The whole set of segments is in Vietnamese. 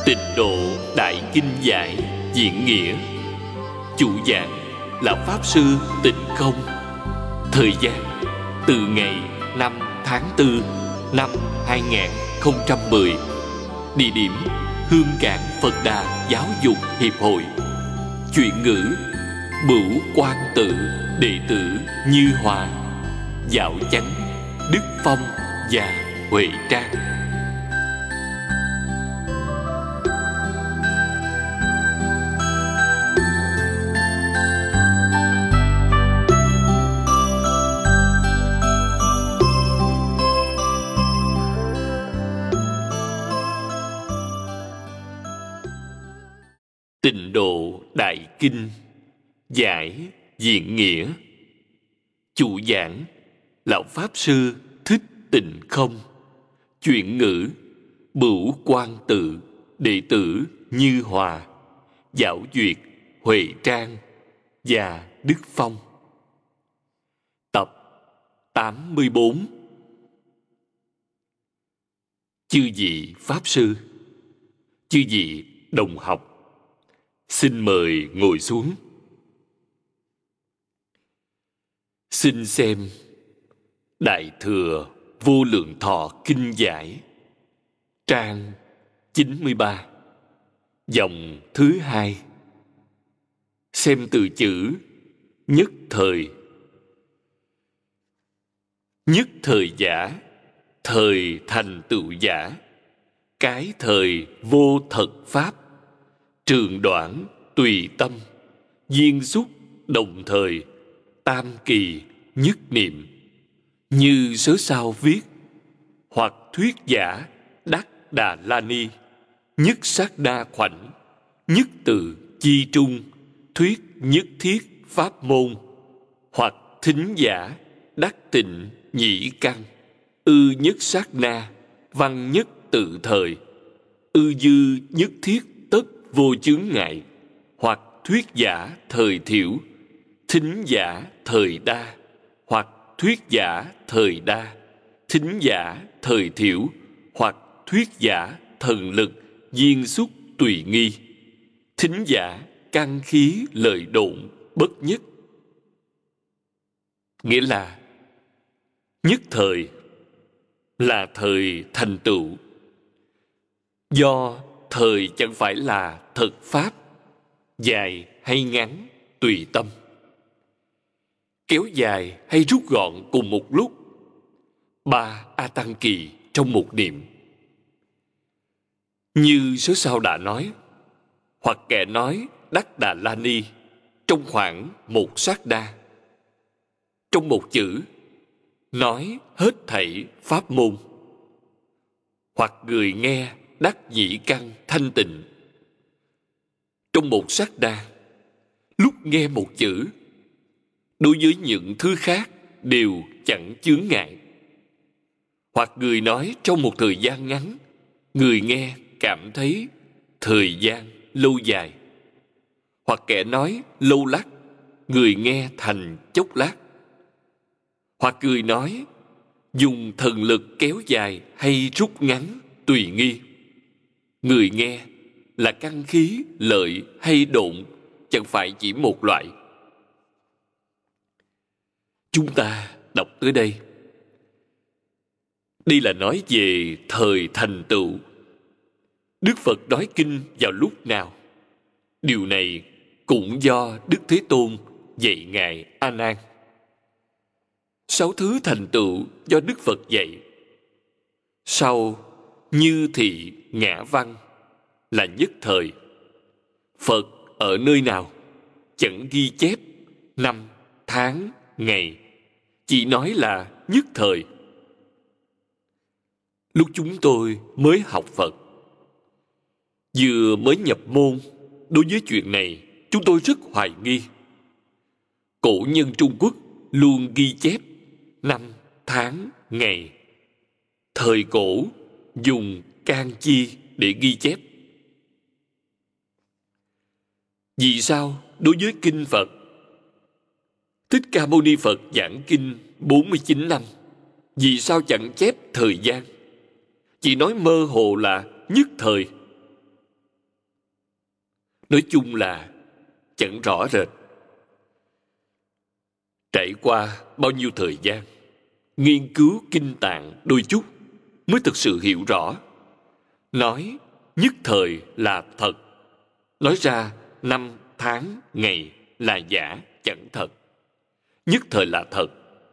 Tịnh Độ Đại Kinh Giải Diễn Nghĩa. Chủ giảng là Pháp Sư Tịnh Không. Thời gian từ ngày 5 tháng 4 năm 2010. Địa điểm Hương Cảng Phật Đà Giáo dục Hiệp hội. Chuyển ngữ Bửu Quang Tự, đệ tử Như Hòa, Dạo Chánh, Đức Phong và Huệ Trang. Tịnh Độ Đại Kinh Giải Diễn Nghĩa. Chủ giảng lão Pháp Sư Thích Tịnh Không. Chuyển ngữ Bửu Quang Tự, đệ tử Như Hòa, Dạo Duyệt, Huệ Trang và Đức Phong. Tập 84. Chư vị Pháp Sư, chư vị đồng học, xin mời ngồi xuống. Xin xem Đại Thừa Vô Lượng Thọ Kinh Giải, trang 93, dòng thứ 2. Xem từ chữ nhất thời. Nhất thời giả, thời thành tựu giả, cái thời vô thật pháp, trường đoạn tùy tâm, duyên xúc đồng thời, tam kỳ nhất niệm. Như sớ sao viết, hoặc thuyết giả Đắc Đà La Ni, nhất sát đa khoảnh, nhất từ chi trung, thuyết nhất thiết pháp môn, hoặc thính giả Đắc Tịnh nhĩ căn, ư nhất sát na, văn nhất tự thời, ư dư nhất thiết tất vô chướng ngại, hoặc thuyết giả thời thiểu, thính giả thời đa, hoặc thuyết giả thời đa, thính giả thời thiểu, hoặc thuyết giả thần lực duyên xúc tùy nghi, thính giả căn khí lợi độn bất nhất. Nghĩa là nhất thời là thời thành tựu. Do thời chẳng phải là thật pháp, dài hay ngắn tùy tâm, kéo dài hay rút gọn cùng một lúc, 3 A Tăng kỳ trong một niệm. Như sớ sao đã nói, hoặc kẻ nói Đắc Đà La Ni trong khoảng một sát đa, trong một chữ nói hết thảy pháp môn, hoặc người nghe đắc nhĩ căn thanh tịnh trong một sát đa, lúc nghe một chữ, đối với những thứ khác đều chẳng chướng ngại. Hoặc người nói trong một thời gian ngắn, người nghe cảm thấy thời gian lâu dài. Hoặc kẻ nói lâu lắc, người nghe thành chốc lát. Hoặc người nói dùng thần lực kéo dài hay rút ngắn tùy nghi, người nghe là căn khí lợi hay độn chẳng phải chỉ một loại. Chúng ta đọc tới đây, đây là nói về thời thành tựu. Đức Phật nói kinh vào lúc nào? Điều này cũng do Đức Thế Tôn dạy Ngài A Nan. 6 thứ thành tựu do Đức Phật dạy. Sau như thị ngã văn là nhất thời. Phật ở nơi nào? Chẳng ghi chép năm, tháng, ngày, chỉ nói là nhất thời. Lúc chúng tôi mới học Phật, vừa mới nhập môn, đối với chuyện này chúng tôi rất hoài nghi. Cổ nhân Trung Quốc luôn ghi chép năm, tháng, ngày. Thời cổ dùng can chi để ghi chép. Vì sao đối với kinh Phật, Thích Ca Mâu Ni Phật giảng kinh 49 năm, vì sao chẳng chép thời gian? Chỉ nói mơ hồ là nhất thời. Nói chung là chẳng rõ rệt. Trải qua bao nhiêu thời gian, nghiên cứu kinh tạng đôi chút mới thực sự hiểu rõ. Nói nhất thời là thật, nói ra năm, tháng, ngày là giả, chẳng thật. Nhất thời là thật.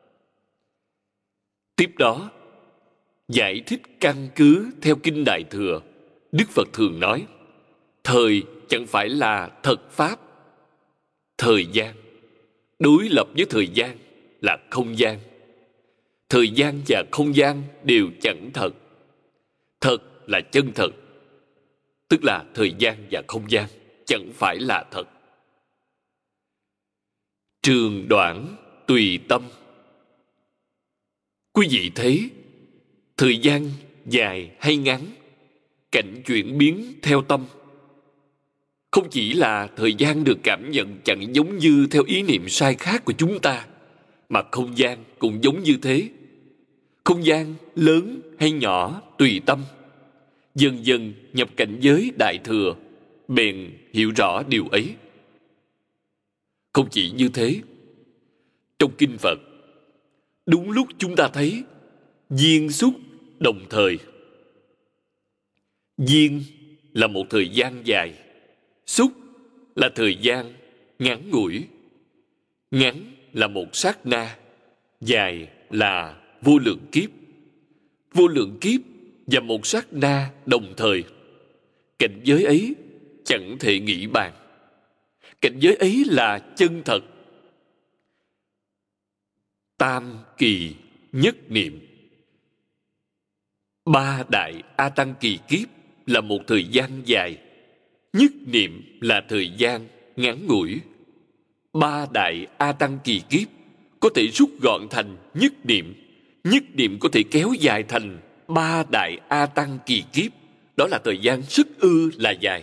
Tiếp đó, giải thích căn cứ theo Kinh Đại Thừa, Đức Phật thường nói, thời chẳng phải là thật pháp. Thời gian đối lập với thời gian là không gian. Thời gian và không gian đều chẳng thật. Thật là chân thật, tức là thời gian và không gian chẳng phải là thật. Trường đoạn tùy tâm. Quý vị thấy, thời gian dài hay ngắn, cảnh chuyển biến theo tâm. Không chỉ là thời gian được cảm nhận chẳng giống như theo ý niệm sai khác của chúng ta, mà không gian cũng giống như thế. Không gian lớn hay nhỏ tùy tâm. Dần dần nhập cảnh giới Đại Thừa, bèn hiểu rõ điều ấy. Không chỉ như thế, trong Kinh Phật, đúng lúc chúng ta thấy duyên xúc đồng thời. Duyên là một thời gian dài, xúc là thời gian ngắn ngủi. Ngắn là một sát na, dài là vô lượng kiếp. Vô lượng kiếp và một sát na đồng thời. Cảnh giới ấy chẳng thể nghĩ bàn. Cảnh giới ấy là chân thật. Tam kỳ nhất niệm. Ba đại A Tăng kỳ kiếp là một thời gian dài. Nhất niệm là thời gian ngắn ngủi. Ba đại A Tăng kỳ kiếp có thể rút gọn thành nhất niệm. Nhất niệm có thể kéo dài thành ba đại A Tăng kỳ kiếp. Đó là thời gian rất là dài.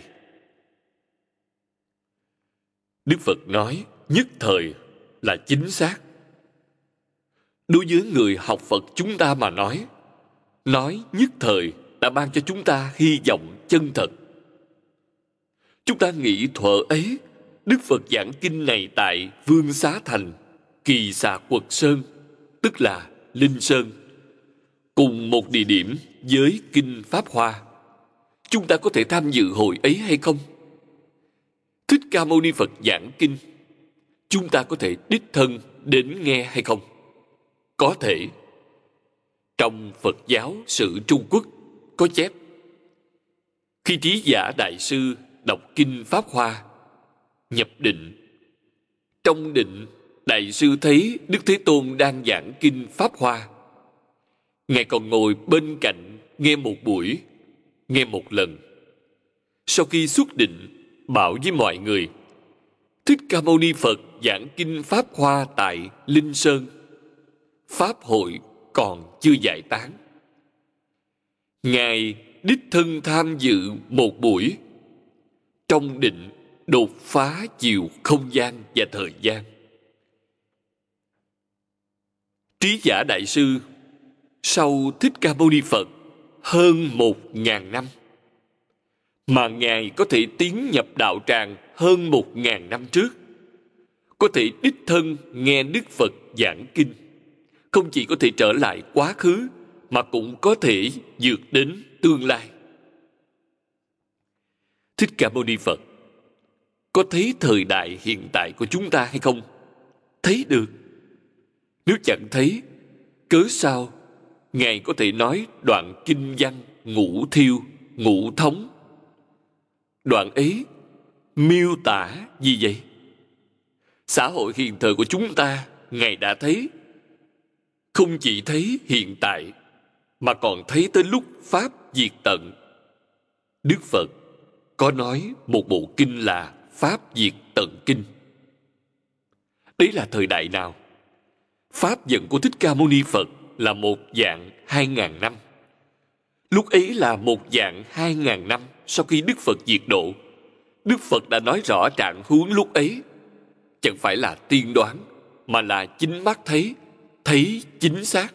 Đức Phật nói nhất thời là chính xác. Đối với người học Phật chúng ta mà nói nhất thời đã ban cho chúng ta hy vọng chân thật. Chúng ta nghĩ thuở ấy, Đức Phật giảng kinh này tại Vương Xá Thành, Kỳ Xà Quật Sơn, tức là Linh Sơn, cùng một địa điểm với Kinh Pháp Hoa. Chúng ta có thể tham dự hội ấy hay không? Thích Ca Mâu Ni Phật giảng kinh, chúng ta có thể đích thân đến nghe hay không? Có thể. Trong Phật giáo sử Trung Quốc có chép, khi Trí Giả Đại Sư đọc kinh Pháp Hoa, nhập định. Trong định, Đại Sư thấy Đức Thế Tôn đang giảng kinh Pháp Hoa. Ngài còn ngồi bên cạnh nghe một buổi, nghe một lần. Sau khi xuất định, bảo với mọi người, Thích Ca Mâu Ni Phật giảng kinh Pháp Hoa tại Linh Sơn. Pháp hội còn chưa giải tán. Ngài đích thân tham dự một buổi. Trong định đột phá chiều không gian và thời gian. Trí Giả Đại Sư sau Thích Ca Mâu Ni Phật hơn 1.000 năm, mà Ngài có thể tiến nhập đạo tràng hơn 1.000 năm trước, có thể đích thân nghe Đức Phật giảng kinh, không chỉ có thể trở lại quá khứ, mà cũng có thể vượt đến tương lai. Thích Ca Mâu Ni Phật có thấy thời đại hiện tại của chúng ta hay không? Thấy được. Nếu chẳng thấy, cớ sao Ngài có thể nói đoạn kinh văn ngũ thiêu, ngũ thống? Đoạn ấy miêu tả gì vậy? Xã hội hiện thời của chúng ta, Ngài đã thấy. Không chỉ thấy hiện tại, mà còn thấy tới lúc Pháp diệt tận. Đức Phật có nói một bộ kinh là Pháp diệt tận kinh. Đấy là thời đại nào? Pháp dẫn của Thích Ca Mâu Ni Phật là một dạng 2.000 năm. Lúc ấy là một dạng 2.000 năm sau khi Đức Phật diệt độ. Đức Phật đã nói rõ trạng huống lúc ấy. Chẳng phải là tiên đoán, mà là chính mắt thấy chính xác.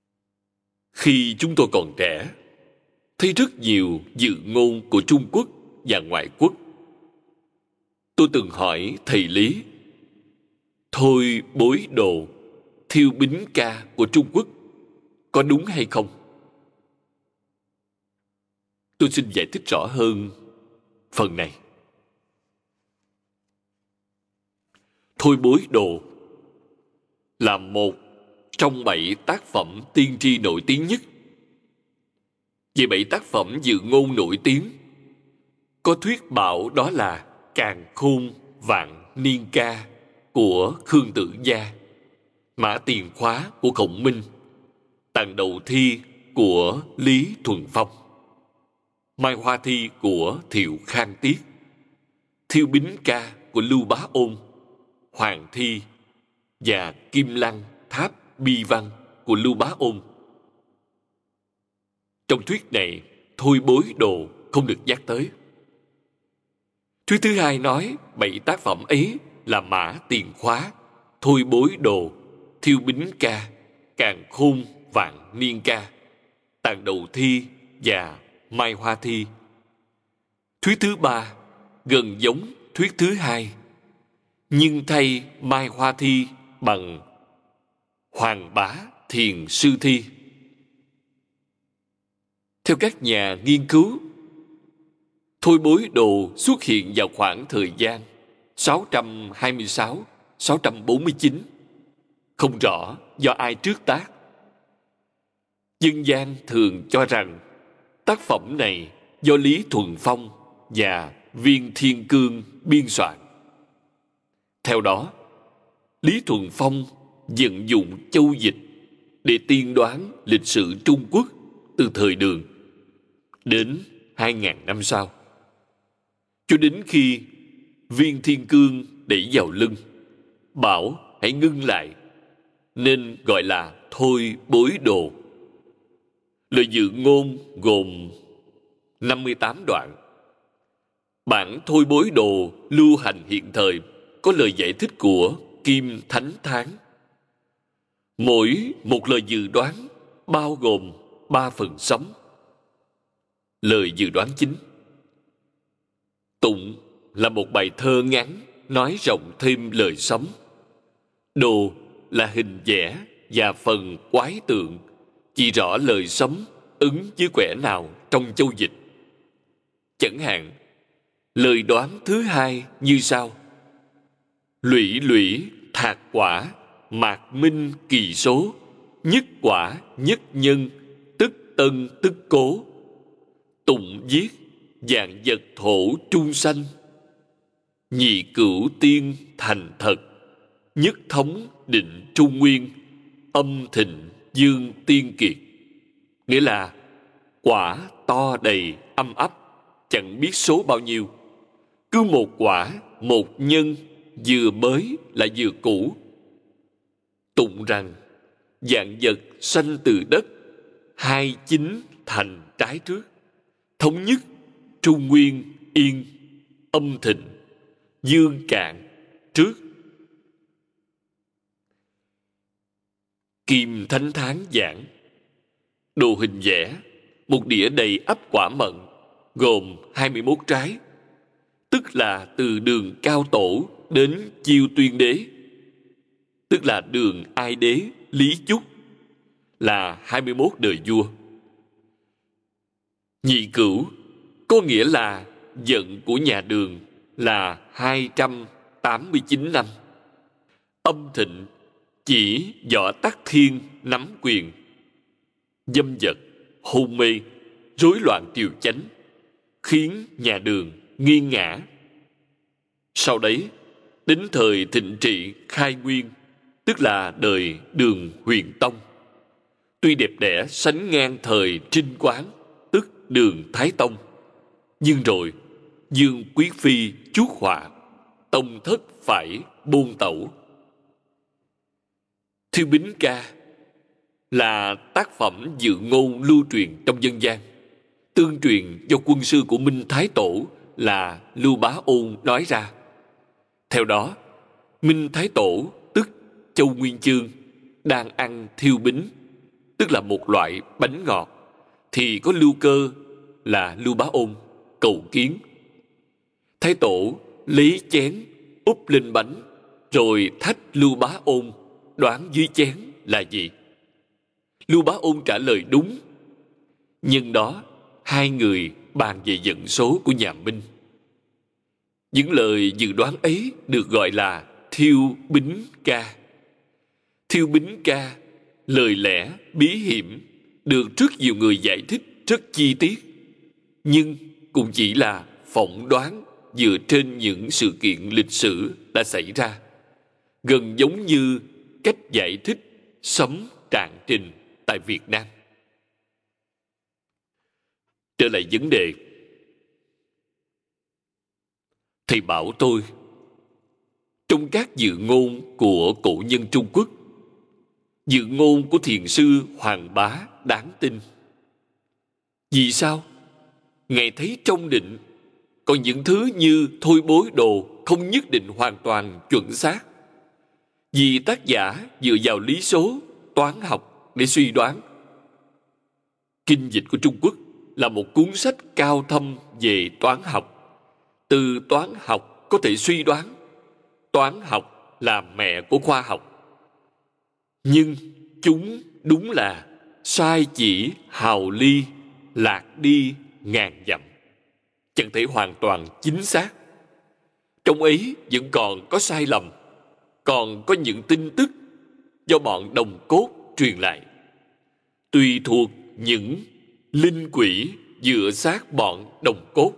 Khi chúng tôi còn trẻ, thấy rất nhiều dự ngôn của Trung Quốc và ngoại quốc. Tôi từng hỏi thầy Lý, thôi bối đồ, thiêu bính ca của Trung Quốc có đúng hay không? Tôi xin giải thích rõ hơn phần này. Thôi bối đồ là một trong 7 tác phẩm tiên tri nổi tiếng nhất. Về 7 tác phẩm dự ngôn nổi tiếng, có thuyết bảo đó là Càn Khôn Vạn Niên Ca của Khương Tử Gia, Mã Tiền Khóa của Khổng Minh, Tạng Đầu Thi của Lý Thuần Phong, Mai Hoa Thi của Thiệu Khang Tiết, Thiêu Bính Ca của Lưu Bá Ôn, Hoàng Thi và Kim Lăng Tháp Bi Văn của Lưu Bá Ôn. Trong thuyết này, thôi bối đồ không được nhắc tới. Thuyết thứ hai nói 7 tác phẩm ấy là Mã Tiền Khóa, Thôi bối đồ, Thiêu Bính Ca, Càn Khôn Vạn Niên Ca, Tạng Đầu Thi và Mai Hoa Thi. Thuyết thứ ba gần giống thuyết thứ hai, nhưng thay Mai Hoa Thi bằng Hoàng Bá Thiền Sư Thi. Theo các nhà nghiên cứu, thôi bối đồ xuất hiện vào khoảng thời gian 626-649, không rõ do ai trước tác. Dân gian thường cho rằng tác phẩm này do Lý Thuần Phong và Viên Thiên Cương biên soạn. Theo đó, Lý Thuần Phong vận dụng châu dịch để tiên đoán lịch sử Trung Quốc từ thời Đường đến 2.000 năm sau, cho đến khi Viên Thiên Cương đẩy vào lưng, bảo hãy ngưng lại, nên gọi là thôi bối đồ. Lời dự ngôn gồm 58 đoạn. Bản thôi bối đồ lưu hành hiện thời có lời giải thích của Kim Thánh Thán. Mỗi một lời dự đoán bao gồm 3 phần sống. Lời dự đoán chính: Tụng là một bài thơ ngắn nói rộng thêm lời sống. Đồ là hình vẽ và phần quái tượng chỉ rõ lời sống ứng với quẻ nào trong châu dịch. Chẳng hạn, lời đoán thứ hai như sau: Lũy lũy thạc quả, mạc minh kỳ số, nhất quả nhất nhân, tức tân tức cố. Tụng viết vạn vật thổ trung sanh, nhị cửu tiên thành thật, nhất thống định trung nguyên, âm thịnh dương tiên kiệt. Nghĩa là quả to đầy âm ấp, chẳng biết số bao nhiêu. Cứ một quả, một nhân, vừa mới là vừa cũ. Tụng rằng vạn vật sanh từ đất, hai chính thành trái trước, thống nhất trung nguyên yên, âm thịnh dương cạn trước. Kim Thánh Thán giảng: Đồ hình vẽ một đĩa đầy ắp quả mận, gồm 21 trái, tức là từ đường Cao Tổ đến Chiêu Tuyên Đế, tức là đường Ai Đế Lý Chúc, là 21 đời vua. Nhị cửu có nghĩa là vận của nhà Đường là 289 năm. Âm thịnh chỉ Võ Tắc Thiên nắm quyền. Dâm vật, hôn mê, rối loạn triều chánh, khiến nhà Đường nghiêng ngã. Sau đấy, đến thời thịnh trị khai nguyên, tức là đời Đường Huyền Tông, tuy đẹp đẽ sánh ngang thời Trinh Quán, tức Đường Thái Tông, nhưng rồi Dương Quý Phi chuốc họa, tông thất phải buôn tẩu. Thiêu Bính Ca là tác phẩm dự ngôn lưu truyền trong dân gian, tương truyền do quân sư của Minh Thái Tổ là Lưu Bá Ôn nói ra. Theo đó, Minh Thái Tổ tức Châu Nguyên Chương đang ăn thiêu bính, tức là một loại bánh ngọt, thì có Lưu Cơ là Lưu Bá Ôn cầu kiến, Thái Tổ lấy chén úp lên bánh, rồi thách Lưu Bá Ôn đoán dưới chén là gì. Lưu Bá Ôn trả lời đúng. Nhân đó, hai người bàn về vận số của nhà Minh. Những lời dự đoán ấy được gọi là Thiêu Bính Ca. Thiêu Bính Ca, lời lẽ bí hiểm, được rất nhiều người giải thích rất chi tiết, nhưng cũng chỉ là phỏng đoán dựa trên những sự kiện lịch sử đã xảy ra, gần giống như cách giải thích sấm trạng trình tại Việt Nam. Trở lại vấn đề, thầy bảo tôi, trong các dự ngôn của cổ nhân Trung Quốc, dự ngôn của thiền sư Hoàng Bá đáng tin. Vì sao? Ngài thấy trong định, còn những thứ như thôi bối đồ không nhất định hoàn toàn chuẩn xác. Vì tác giả dựa vào lý số, toán học để suy đoán. Kinh dịch của Trung Quốc là một cuốn sách cao thâm về toán học. Từ toán học có thể suy đoán. Toán học là mẹ của khoa học. Nhưng chúng đúng là sai chỉ hào ly, lạc đi ngàn dặm. Chẳng thể hoàn toàn chính xác. Trong ấy vẫn còn có sai lầm, còn có những tin tức do bọn đồng cốt truyền lại. Tùy thuộc những linh quỷ dựa sát bọn đồng cốt.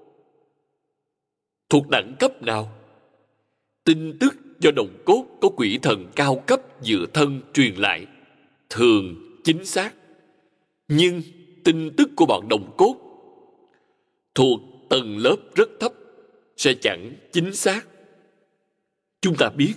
Thuộc đẳng cấp nào? Tin tức do đồng cốt có quỷ thần cao cấp dựa thân truyền lại thường chính xác. Nhưng tin tức của bọn đồng cốt thuộc tầng lớp rất thấp sẽ chẳng chính xác. Chúng ta biết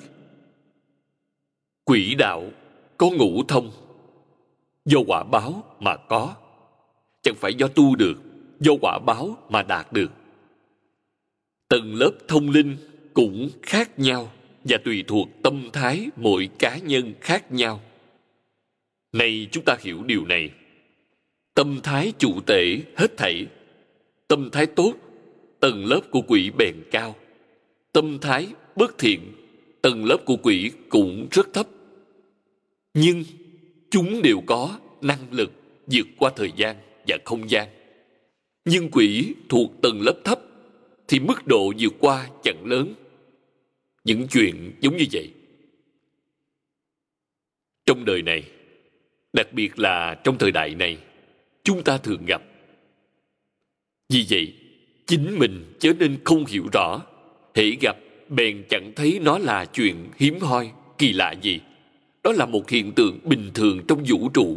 quỷ đạo có ngũ thông, do quả báo mà có, chẳng phải do tu được, do quả báo mà đạt được. Tầng lớp thông linh cũng khác nhau và tùy thuộc tâm thái mỗi cá nhân khác nhau. Nay chúng ta hiểu điều này. Tâm thái chủ tể hết thảy. Tâm thái tốt, tầng lớp của quỷ bèn cao. Tâm thái bất thiện, tầng lớp của quỷ cũng rất thấp. Nhưng chúng đều có năng lực vượt qua thời gian và không gian. Nhưng quỷ thuộc tầng lớp thấp thì mức độ vượt qua chẳng lớn. Những chuyện giống như vậy trong đời này, đặc biệt là trong thời đại này, chúng ta thường gặp. Vì vậy, chính mình chớ nên không hiểu rõ, hễ gặp bèn chẳng thấy nó là chuyện hiếm hoi, kỳ lạ gì. Đó là một hiện tượng bình thường trong vũ trụ.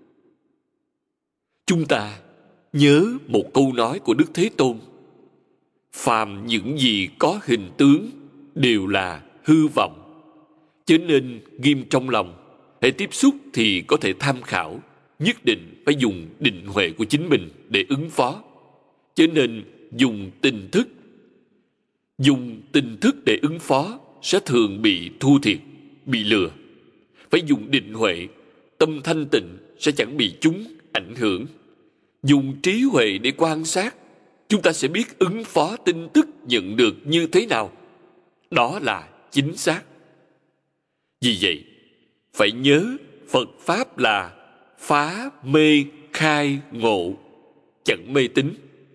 Chúng ta nhớ một câu nói của Đức Thế Tôn: phàm những gì có hình tướng đều là hư vọng. Chớ nên ghim trong lòng, hễ tiếp xúc thì có thể tham khảo, nhất định phải dùng định huệ của chính mình để ứng phó. Chớ nên dùng tình thức. Dùng tình thức để ứng phó sẽ thường bị thua thiệt, bị lừa. Phải dùng định huệ, tâm thanh tịnh sẽ chẳng bị chúng ảnh hưởng. Dùng trí huệ để quan sát, chúng ta sẽ biết ứng phó tin tức nhận được như thế nào. Đó là chính xác. Vì vậy, phải nhớ Phật Pháp là phá mê khai ngộ, chẳng mê tín.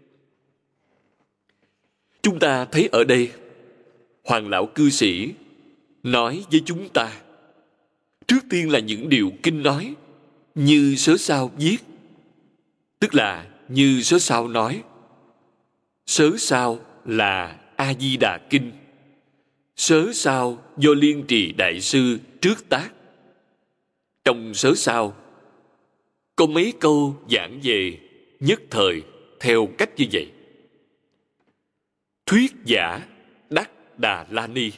Chúng ta thấy ở đây, Hoàng lão cư sĩ nói với chúng ta, trước tiên là những điều kinh nói, như Sớ Sao viết, tức là như Sớ Sao nói. Sớ Sao là A Di Đà Kinh. Sớ Sao do Liên Trì Đại Sư trước tác. Trong Sớ Sao có mấy câu giảng về nhất thời theo cách như vậy: thuyết giả đắc Đà La Ni.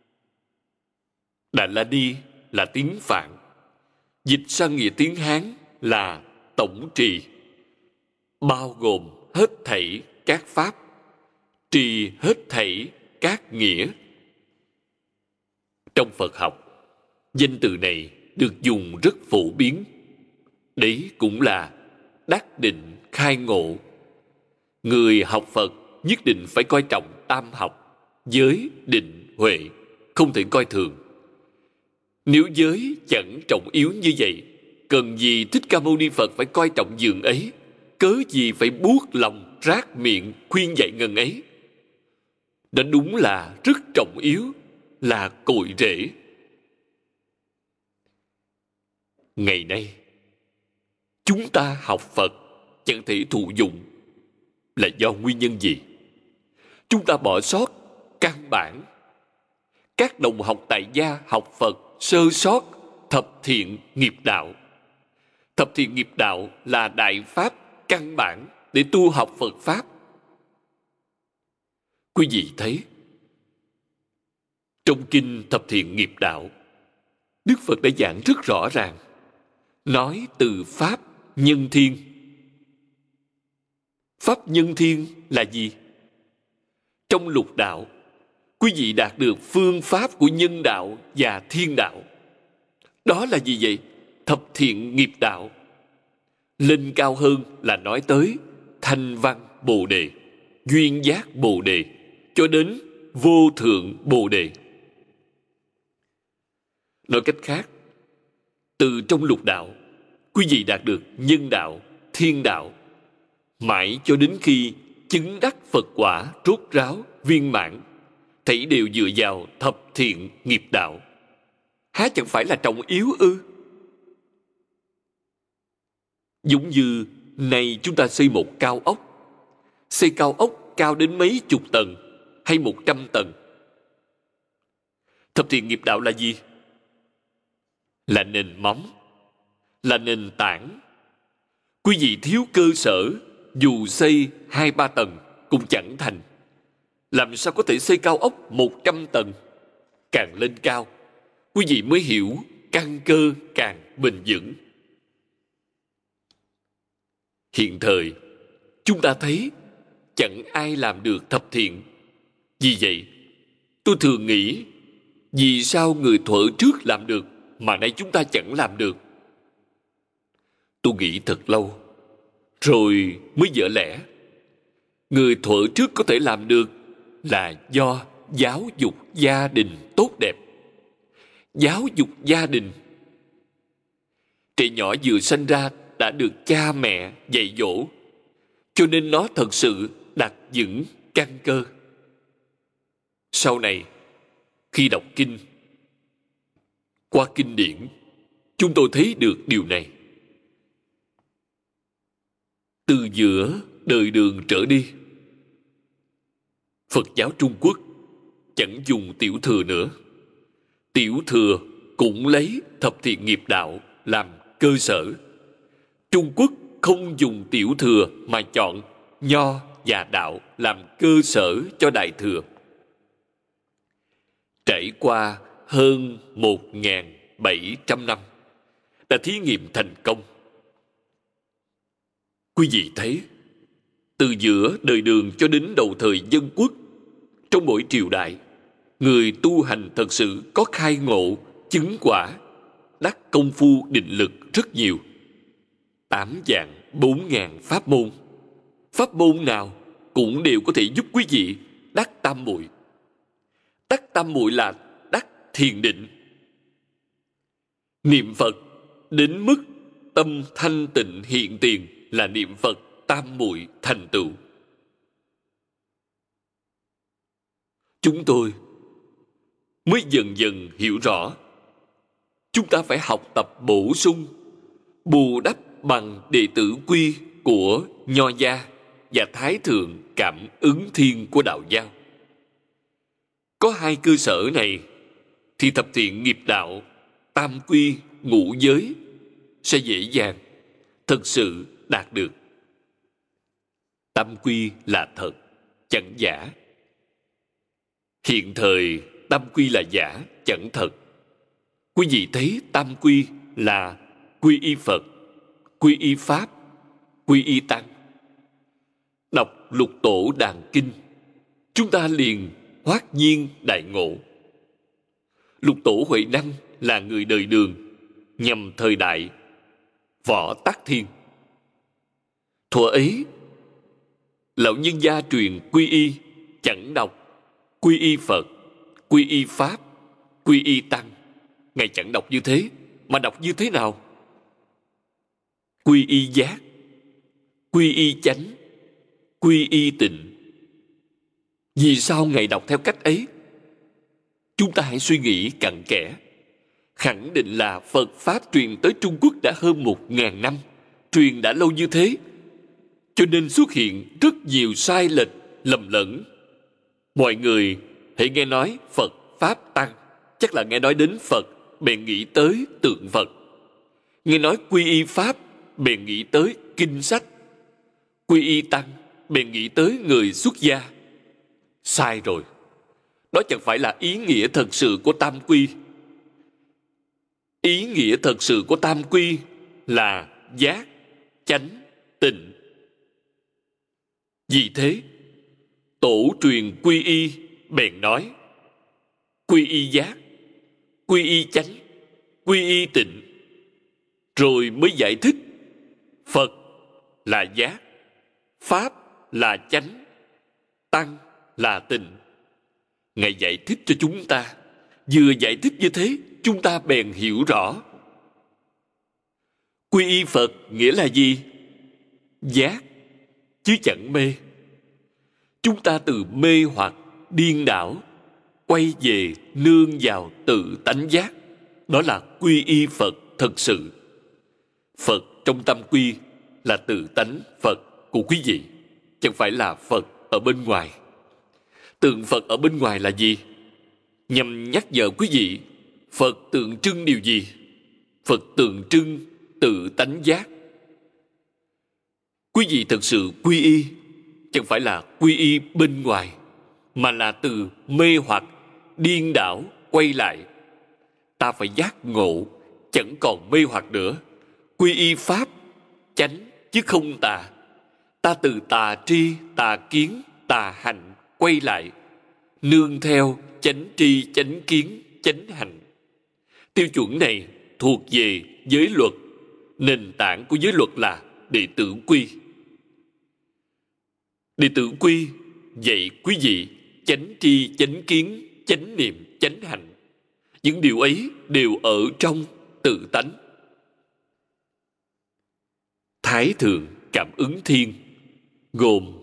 Đà La Ni là tiếng Phạn, dịch sang nghĩa tiếng Hán là tổng trì, bao gồm hết thảy các pháp, trì hết thảy các nghĩa. Trong Phật học, danh từ này được dùng rất phổ biến. Đấy cũng là đắc định khai ngộ. Người học Phật nhất định phải coi trọng tam học, giới, định, huệ, không thể coi thường. Nếu giới chẳng trọng yếu như vậy, cần gì Thích Ca Mâu Ni Phật phải coi trọng giường ấy, cớ gì phải buốt lòng rát miệng khuyên dạy ngần ấy. Đó đúng là rất trọng yếu, là cội rễ. Ngày nay, chúng ta học Phật chẳng thể thụ dụng là do nguyên nhân gì? Chúng ta bỏ sót căn bản. Các đồng học tại gia học Phật sơ sót thập thiện nghiệp đạo. Thập thiện nghiệp đạo là đại pháp căn bản để tu học Phật Pháp. Quý vị thấy, trong kinh Thập thiện nghiệp đạo, Đức Phật đã giảng rất rõ ràng, nói từ Pháp nhân thiên. Pháp nhân thiên là gì? Trong lục đạo, quý vị đạt được phương pháp của nhân đạo và thiên đạo. Đó là gì vậy? Thập thiện nghiệp đạo. Lên cao hơn là nói tới thanh văn Bồ Đề, duyên giác Bồ Đề, cho đến vô thượng Bồ Đề. Nói cách khác, từ trong lục đạo, quý vị đạt được nhân đạo, thiên đạo, mãi cho đến khi chứng đắc Phật quả rốt ráo, viên mãn, thảy đều dựa vào thập thiện nghiệp đạo. Há chẳng phải là trọng yếu ư? Giống như nay chúng ta xây một cao ốc. Xây cao ốc cao đến mấy chục tầng hay 100 tầng. Thập thiện nghiệp đạo là gì? Là nền móng, là nền tảng. Quý vị thiếu cơ sở, dù xây 2-3 tầng cũng chẳng thành. Làm sao có thể xây cao ốc 100 tầng? Càng lên cao, quý vị mới hiểu căn cơ càng bền vững. Hiện thời, chúng ta thấy chẳng ai làm được thập thiện. Vì vậy, tôi thường nghĩ, vì sao người thuở trước làm được mà nay chúng ta chẳng làm được? Tôi nghĩ thật lâu, rồi mới vỡ lẽ. Người thuở trước có thể làm được là do giáo dục gia đình tốt đẹp. Giáo dục gia đình. Trẻ nhỏ vừa sinh ra đã được cha mẹ dạy dỗ, cho nên nó thật sự đặt vững căn cơ. Sau này, khi đọc kinh, qua kinh điển, chúng tôi thấy được điều này. Từ giữa đời Đường trở đi, Phật giáo Trung Quốc chẳng dùng tiểu thừa nữa. Tiểu thừa cũng lấy thập thiện nghiệp đạo làm cơ sở. Trung Quốc không dùng tiểu thừa mà chọn nho và đạo làm cơ sở cho đại thừa. Trải qua hơn 1.700 năm đã thí nghiệm thành công. Quý vị thấy, từ giữa đời Đường cho đến đầu thời Dân Quốc, trong mỗi triều đại, người tu hành thật sự có khai ngộ, chứng quả, đắc công phu định lực rất nhiều. 8 vạn 4.000 pháp môn. Pháp môn nào cũng đều có thể giúp quý vị đắc tam muội. Đắc tam muội là đắc thiền định. Niệm Phật đến mức tâm thanh tịnh hiện tiền là niệm Phật tam muội thành tựu. Chúng tôi mới dần dần hiểu rõ, chúng ta phải học tập bổ sung, bù đắp bằng đệ tử quy của Nho gia và Thái thượng cảm ứng thiên của Đạo giáo. Có hai cơ sở này thì thập thiện nghiệp đạo, tam quy, ngũ giới sẽ dễ dàng thực sự đạt được. Tam quy là thật, chẳng giả. Hiện thời tam quy là giả, chẳng thật. Quý vị thấy tam quy là quy y Phật, quy y Pháp, quy y Tăng. Đọc Lục Tổ Đàn Kinh, chúng ta liền hoát nhiên đại ngộ. Lục Tổ Huệ Năng là người đời Đường, nhằm thời đại Võ Tắc Thiên. Thuở ấy, Lão nhân gia truyền quy y chẳng đọc quy y Phật, quy y Pháp, quy y Tăng. Ngài chẳng đọc như thế, mà đọc như thế nào? Quy y giác, quy y chánh, quy y tịnh. Vì sao Ngài đọc theo cách ấy? Chúng ta hãy suy nghĩ cặn kẽ. Khẳng định là Phật Pháp truyền tới Trung Quốc đã hơn 1000 năm, truyền đã lâu như thế, cho nên xuất hiện rất nhiều sai lệch, lầm lẫn. Mọi người hãy nghe nói Phật, Pháp, Tăng, chắc là nghe nói đến Phật, bèn nghĩ tới tượng Phật. Nghe nói quy y Pháp, bèn nghĩ tới kinh sách. Quy y Tăng, bèn nghĩ tới người xuất gia. Sai rồi. Đó chẳng phải là ý nghĩa thật sự của tam quy. Ý nghĩa thật sự của tam quy là giác, chánh, tịnh. Vì thế, tổ truyền quy y bèn nói quy y giác, quy y chánh, quy y tịnh. Rồi mới giải thích Phật là giác, Pháp là chánh, Tăng là tịnh. Ngài giải thích cho chúng ta. Vừa giải thích như thế, chúng ta bèn hiểu rõ. Quy y Phật nghĩa là gì? Giác, chứ chẳng mê. Chúng ta từ mê hoặc, điên đảo, quay về nương vào tự tánh giác. Đó là quy y Phật thật sự. Phật trong tam quy là tự tánh Phật của quý vị, chẳng phải là Phật ở bên ngoài. Tượng Phật ở bên ngoài là gì? Nhằm nhắc nhở quý vị, Phật tượng trưng điều gì? Phật tượng trưng tự tánh giác. Quý vị thật sự quy y, chẳng phải là quy y bên ngoài, mà là từ mê hoặc, điên đảo quay lại. Ta phải giác ngộ, chẳng còn mê hoặc nữa. Quy y Pháp, chánh chứ không tà. Ta từ tà tri, tà kiến, tà hành quay lại, nương theo chánh tri, chánh kiến, chánh hành. Tiêu chuẩn này thuộc về giới luật. Nền tảng của giới luật là đệ tử quy. Đệ tử quy dạy quý vị chánh tri, chánh kiến, chánh niệm, chánh hành. Những điều ấy đều ở trong tự tánh. Thái Thượng Cảm Ứng Thiên gồm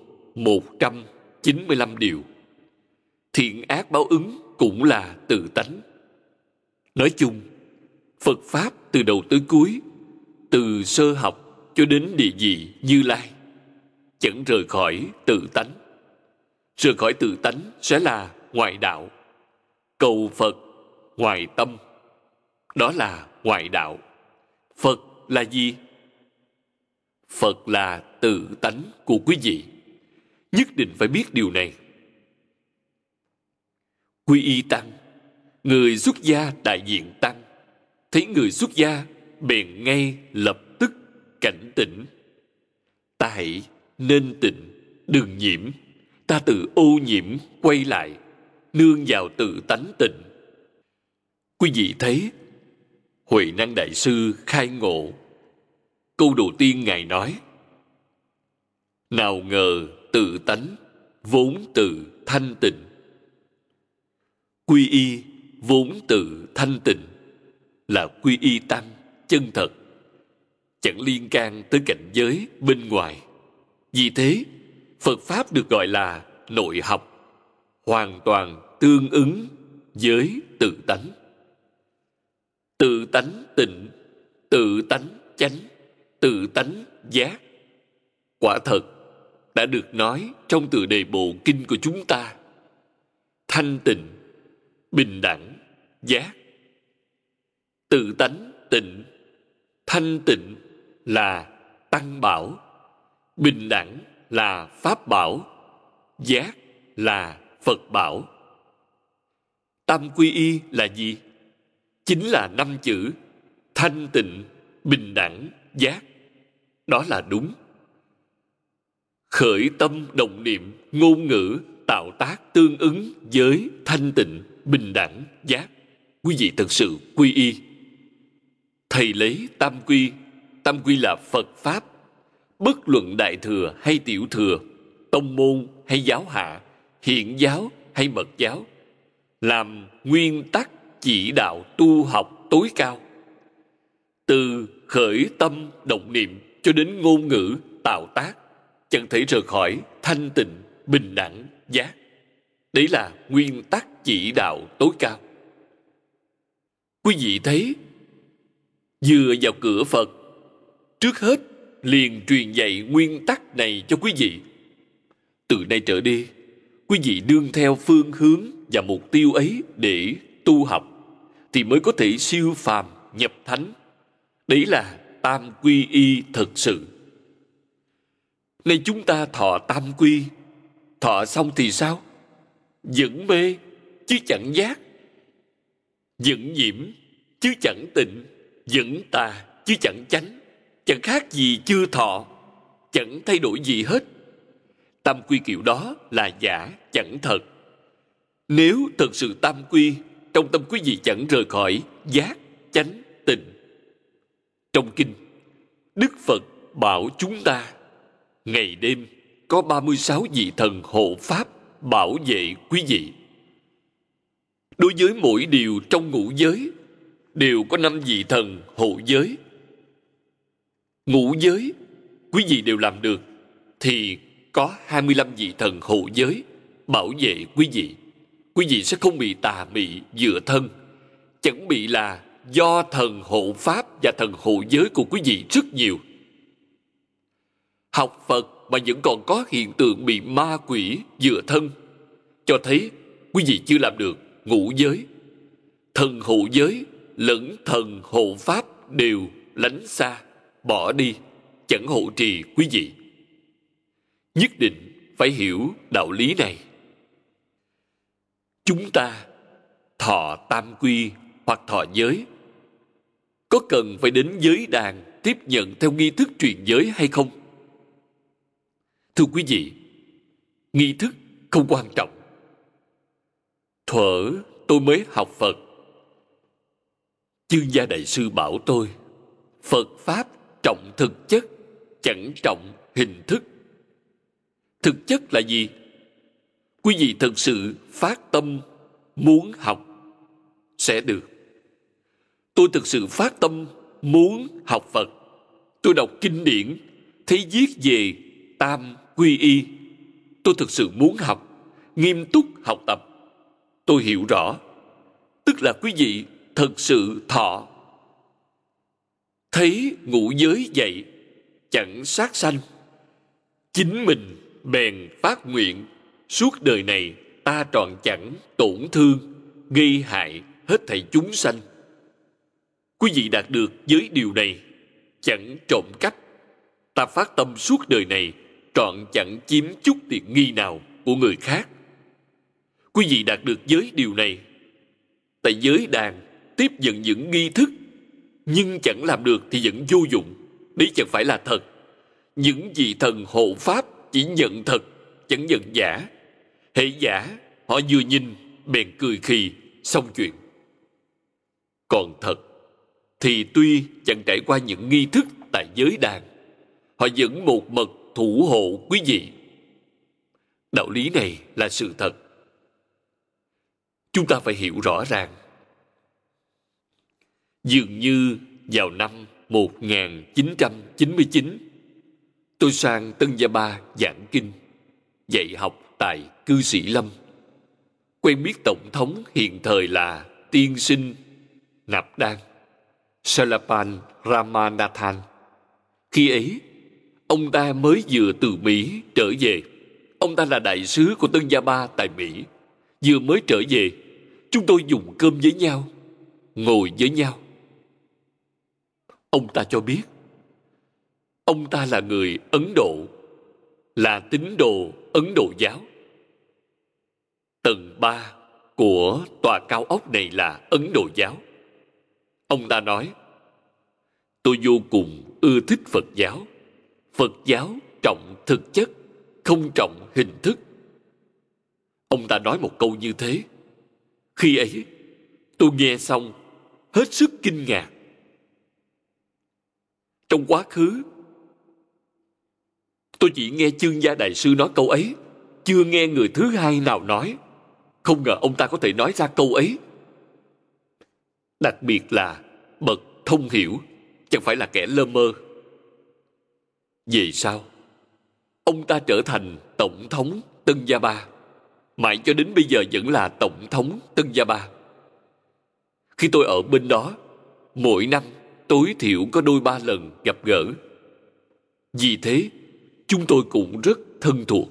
195 điều. Thiện ác báo ứng cũng là tự tánh. Nói chung, Phật Pháp từ đầu tới cuối, từ sơ học cho đến địa vị Như Lai, chẳng rời khỏi tự tánh. Rời khỏi tự tánh sẽ là ngoại đạo. Cầu Phật ngoài tâm, đó là ngoại đạo. Phật là gì? Phật là tự tánh của quý vị. Nhất định phải biết điều này. Quy y Tăng, người xuất gia đại diện Tăng, thấy người xuất gia bèn ngay lập tức cảnh tỉnh. Ta hãy nên tịnh, đừng nhiễm. Ta tự ô nhiễm quay lại, nương vào tự tánh tịnh. Quý vị thấy, Huệ Năng Đại Sư khai ngộ. Câu đầu tiên Ngài nói: nào ngờ tự tánh vốn tự thanh tịnh. Quy y vốn tự thanh tịnh là quy y Tăng chân thật, chẳng liên can tới cảnh giới bên ngoài. Vì thế, Phật Pháp được gọi là nội học, hoàn toàn tương ứng với tự tánh. Tự tánh tịnh, tự tánh chánh, tự tánh giác. Quả thật đã được nói trong tựa đề bộ kinh của chúng ta: thanh tịnh, bình đẳng, giác. Tự tánh tịnh, thanh tịnh là tăng bảo, bình đẳng là pháp bảo, giác là Phật bảo. Tam quy y là gì? Chính là 5 chữ thanh tịnh, bình đẳng, giác. Đó là đúng. Khởi tâm động niệm, ngôn ngữ, tạo tác tương ứng với thanh tịnh, bình đẳng, giác. Quý vị thật sự quy y. Thầy lấy tam quy là Phật Pháp, bất luận Đại Thừa hay Tiểu Thừa, tông môn hay giáo hạ, hiện giáo hay mật giáo, làm nguyên tắc chỉ đạo tu học tối cao. Từ khởi tâm động niệm cho đến ngôn ngữ tạo tác, chẳng thể rời khỏi thanh tịnh, bình đẳng, giác. Đấy là nguyên tắc chỉ đạo tối cao. Quý vị thấy, vừa vào cửa Phật, trước hết liền truyền dạy nguyên tắc này cho quý vị. Từ nay trở đi, quý vị đương theo phương hướng và mục tiêu ấy để tu học, thì mới có thể siêu phàm nhập thánh. Đấy là tam quy y thực sự. Nay chúng ta thọ tam quy, thọ xong thì sao? Vẫn mê chứ chẳng giác, vẫn nhiễm chứ chẳng tịnh, vẫn tà chứ chẳng chánh, chẳng khác gì chưa thọ, chẳng thay đổi gì hết. Tam quy kiểu đó là giả, chẳng thật. Nếu thật sự tam quy, trong tâm quý vị chẳng rời khỏi giác, chánh, tịnh. Trong kinh, Đức Phật bảo chúng ta, ngày đêm có 36 vị thần hộ pháp bảo vệ quý vị. Đối với mỗi điều trong ngũ giới, đều có 5 vị thần hộ giới. Ngũ giới, quý vị đều làm được, thì có 25 vị thần hộ giới bảo vệ quý vị. Quý vị sẽ không bị tà mị dựa thân, chẳng bị là do thần hộ pháp và thần hộ giới của quý vị rất nhiều. Học Phật mà vẫn còn có hiện tượng bị ma quỷ dựa thân, cho thấy quý vị chưa làm được ngũ giới. Thần hộ giới lẫn thần hộ pháp đều lánh xa, bỏ đi, chẳng hộ trì quý vị. Nhất định phải hiểu đạo lý này. Chúng ta thọ tam quy hoặc thọ giới, có cần phải đến giới đàn tiếp nhận theo nghi thức truyền giới hay không? Thưa quý vị, nghi thức không quan trọng. Thuở tôi mới học Phật, Chương Gia Đại Sư bảo tôi, Phật Pháp trọng thực chất, chẳng trọng hình thức. Thực chất là gì? Quý vị thực sự phát tâm muốn học sẽ được. Tôi thực sự phát tâm muốn học Phật. Tôi đọc kinh điển, thấy viết về tam quy y. Tôi thực sự muốn học, nghiêm túc học tập. Tôi hiểu rõ, tức là quý vị thực sự thọ. Thấy ngũ giới vậy, chẳng sát sanh. Chính mình bèn phát nguyện, suốt đời này ta trọn chẳng tổn thương, gây hại hết thảy chúng sanh. Quý vị đạt được với điều này, chẳng trộm cắp. Ta phát tâm suốt đời này, trọn chẳng chiếm chút tiện nghi nào của người khác. Quý vị đạt được với điều này, tại giới đàn tiếp nhận những nghi thức, nhưng chẳng làm được thì vẫn vô dụng. Đấy chẳng phải là thật. Những vị thần hộ pháp chỉ nhận thật, chẳng nhận giả. Hễ giả, họ vừa nhìn bèn cười khì, xong chuyện. Còn thật thì tuy chẳng trải qua những nghi thức tại giới đàn, họ vẫn một mực thủ hộ quý vị. Đạo lý này là sự thật. Chúng ta phải hiểu rõ ràng. Dường như vào năm 1999, tôi sang Tân Gia Ba giảng kinh, dạy học tại Cư Sĩ Lâm. Quen biết Tổng thống hiện thời là Tiên sinh Nạp Đan, Salapan Ramanathan. Khi ấy, ông ta mới vừa từ Mỹ trở về. Ông ta là đại sứ của Tân Gia Ba tại Mỹ. Vừa mới trở về, chúng tôi dùng cơm với nhau, ngồi với nhau. Ông ta cho biết, ông ta là người Ấn Độ, là tín đồ Ấn Độ giáo. Tầng 3 của tòa cao ốc này là Ấn Độ giáo. Ông ta nói, tôi vô cùng ưa thích Phật giáo. Phật giáo trọng thực chất, không trọng hình thức. Ông ta nói một câu như thế. Khi ấy, tôi nghe xong, hết sức kinh ngạc. Trong quá khứ, Tôi chỉ nghe Chương Gia Đại Sư nói câu ấy, chưa nghe người thứ hai nào nói. Không ngờ ông ta có thể nói ra câu ấy. Đặc biệt là bậc thông hiểu, chẳng phải là kẻ lơ mơ. Về sau, ông ta trở thành Tổng thống Tân Gia Ba, mãi cho đến bây giờ vẫn là Tổng thống Tân Gia Ba. Khi tôi ở bên đó, mỗi năm tối thiểu có đôi ba lần gặp gỡ. Vì thế, chúng tôi cũng rất thân thuộc.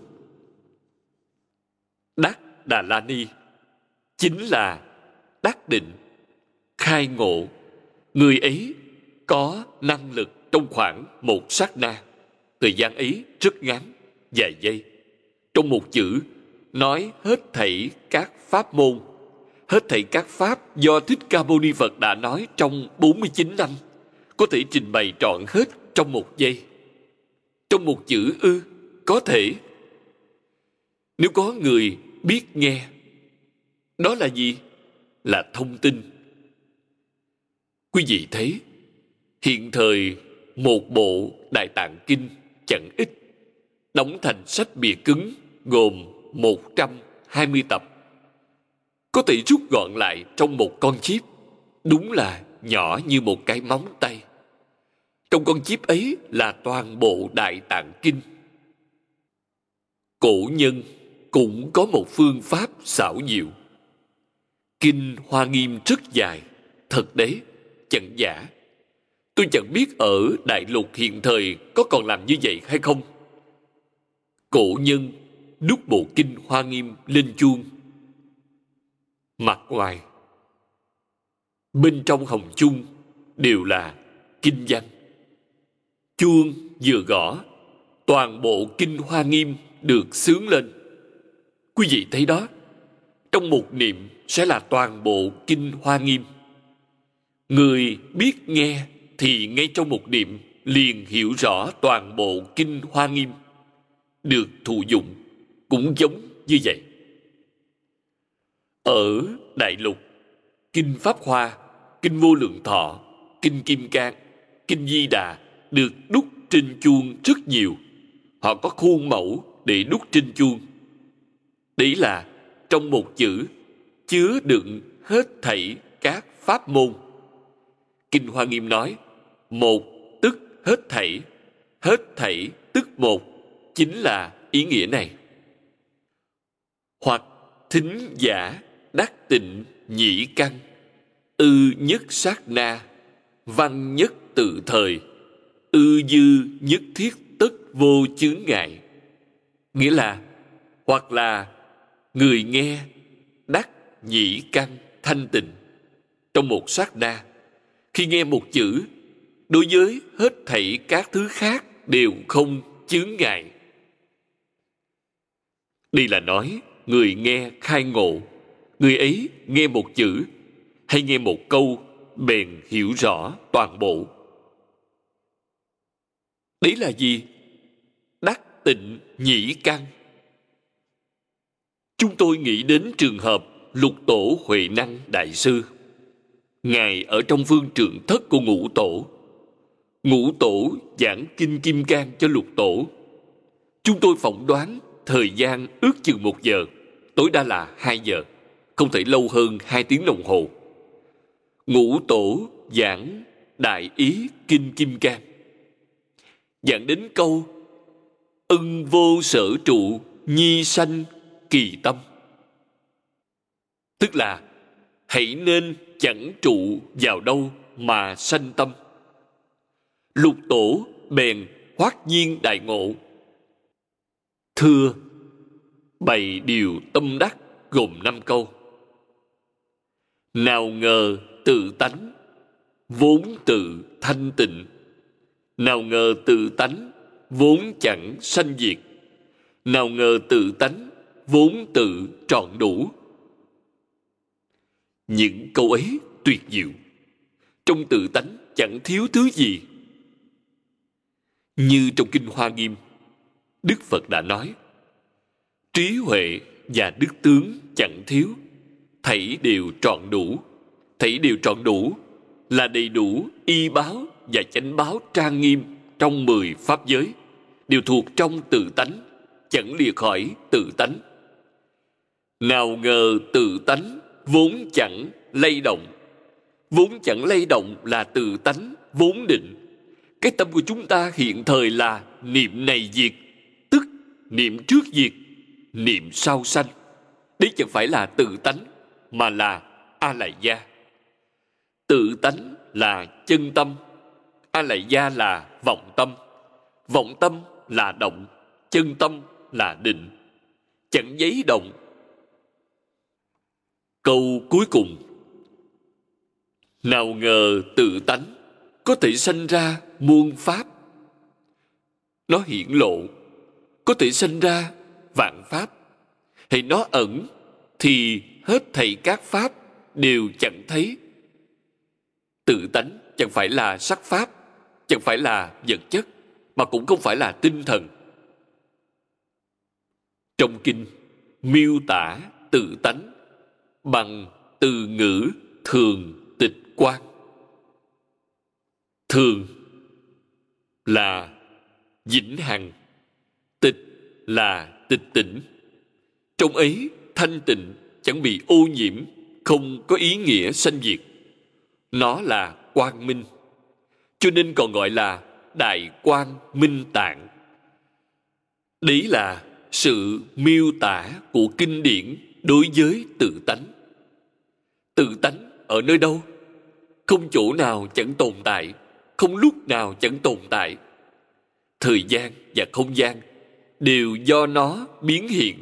Đắc Đà La Ni chính là đắc định, khai ngộ. Người ấy có năng lực trong khoảng một sát na. Thời gian ấy rất ngắn, vài giây. Trong một chữ, nói hết thảy các pháp môn, hết thảy các pháp do Thích Ca Mâu Ni Phật đã nói trong 49 năm, có thể trình bày trọn hết trong một giây. Trong một chữ ư? Có thể. Nếu có người biết nghe, đó là gì? Là thông tin. Quý vị thấy, hiện thời một bộ Đại Tạng Kinh chẳng ít, đóng thành sách bìa cứng gồm 120 tập. Có thể rút gọn lại trong một con chip, đúng là nhỏ như một cái móng tay. Trong con chip ấy là toàn bộ Đại Tạng Kinh. Cổ nhân cũng có một phương pháp xảo diệu. Kinh Hoa Nghiêm rất dài, thật đấy, chẳng giả. Tôi chẳng biết ở Đại Lục hiện thời có còn làm như vậy hay không. Cổ nhân đúc bộ Kinh Hoa Nghiêm lên chuông. Mặt ngoài, bên trong hồng chung đều là kinh văn. Chuông vừa gõ, toàn bộ Kinh Hoa Nghiêm được xướng lên. Quý vị thấy đó, trong một niệm sẽ là toàn bộ Kinh Hoa Nghiêm. Người biết nghe thì ngay trong một niệm liền hiểu rõ toàn bộ Kinh Hoa Nghiêm. Được thụ dụng cũng giống như vậy. Ở Đại Lục, Kinh Pháp Hoa, Kinh Vô Lượng Thọ, Kinh Kim Cang, Kinh Di Đà được đúc trên chuông rất nhiều. Họ có khuôn mẫu để đúc trên chuông. Đấy là trong một chữ chứa đựng hết thảy các pháp môn. Kinh Hoa Nghiêm nói, một tức hết thảy tức một, chính là ý nghĩa này. Hoặc thính giả đắc tịnh nhĩ căn, ư nhất sát na, văn nhất tự thời, ư dư nhất thiết tất vô chướng ngại. Nghĩa là, hoặc là người nghe đắc nhĩ căn thanh tịnh. Trong một sát na, khi nghe một chữ, đối với hết thảy các thứ khác đều không chướng ngại. Đây là nói người nghe khai ngộ. Người ấy nghe một chữ hay nghe một câu bèn hiểu rõ toàn bộ. Đấy là gì? Đắc tịnh nhĩ căn. Chúng tôi nghĩ đến trường hợp Lục Tổ Huệ Năng Đại Sư. Ngài ở trong phương trượng thất của Ngũ Tổ. Ngũ Tổ giảng Kinh Kim Cang cho Lục Tổ. Chúng tôi phỏng đoán thời gian ước chừng 1 giờ, tối đa là 2 giờ, không thể lâu hơn 2 tiếng đồng hồ. Ngũ Tổ giảng Đại Ý Kinh Kim Cang. Giảng đến câu ân vô sở trụ nhi sanh kỳ tâm. Tức là hãy nên chẳng trụ vào đâu mà sanh tâm. Lục Tổ bèn hoát nhiên đại ngộ. Thưa, bày điều tâm đắc gồm 5 câu. Nào ngờ tự tánh vốn tự thanh tịnh, nào ngờ tự tánh vốn chẳng sanh diệt, nào ngờ tự tánh vốn tự trọn đủ. Những câu ấy tuyệt diệu. Trong tự tánh chẳng thiếu thứ gì. Như trong Kinh Hoa Nghiêm, Đức Phật đã nói, trí huệ và đức tướng chẳng thiếu, thảy đều trọn đủ. Thảy đều trọn đủ là đầy đủ y báo và chánh báo trang nghiêm trong 10 pháp giới, đều thuộc trong tự tánh, chẳng lìa khỏi tự tánh. Nào ngờ tự tánh vốn chẳng lay động. Vốn chẳng lay động là tự tánh vốn định. Cái tâm của chúng ta hiện thời là niệm này diệt, tức niệm trước diệt, niệm sau sanh. Đấy chẳng phải là tự tánh, mà là A Lại Gia. Tự tánh là chân tâm, A Lại Gia là vọng tâm. Vọng tâm là động, chân tâm là định. Chẳng giấy động. Câu cuối cùng: nào ngờ tự tánh có thể sanh ra muôn pháp. Nó hiển lộ, có thể sanh ra vạn pháp. Hay nó ẩn, thì hết thảy các pháp đều chẳng thấy. Tự tánh chẳng phải là sắc pháp, chẳng phải là vật chất, mà cũng không phải là tinh thần. Trong kinh miêu tả tự tánh bằng từ ngữ thường tịch quan. Thường là vĩnh hằng, tịch là tịch tỉnh. Trong ấy thanh tịnh, chẳng bị ô nhiễm, không có ý nghĩa sanh diệt. Nó là quang minh, cho nên còn gọi là đại quang minh tạng. Đấy là sự miêu tả của kinh điển đối với tự tánh. Tự tánh ở nơi đâu? Không chỗ nào chẳng tồn tại, không lúc nào chẳng tồn tại. Thời gian và không gian đều do nó biến hiện.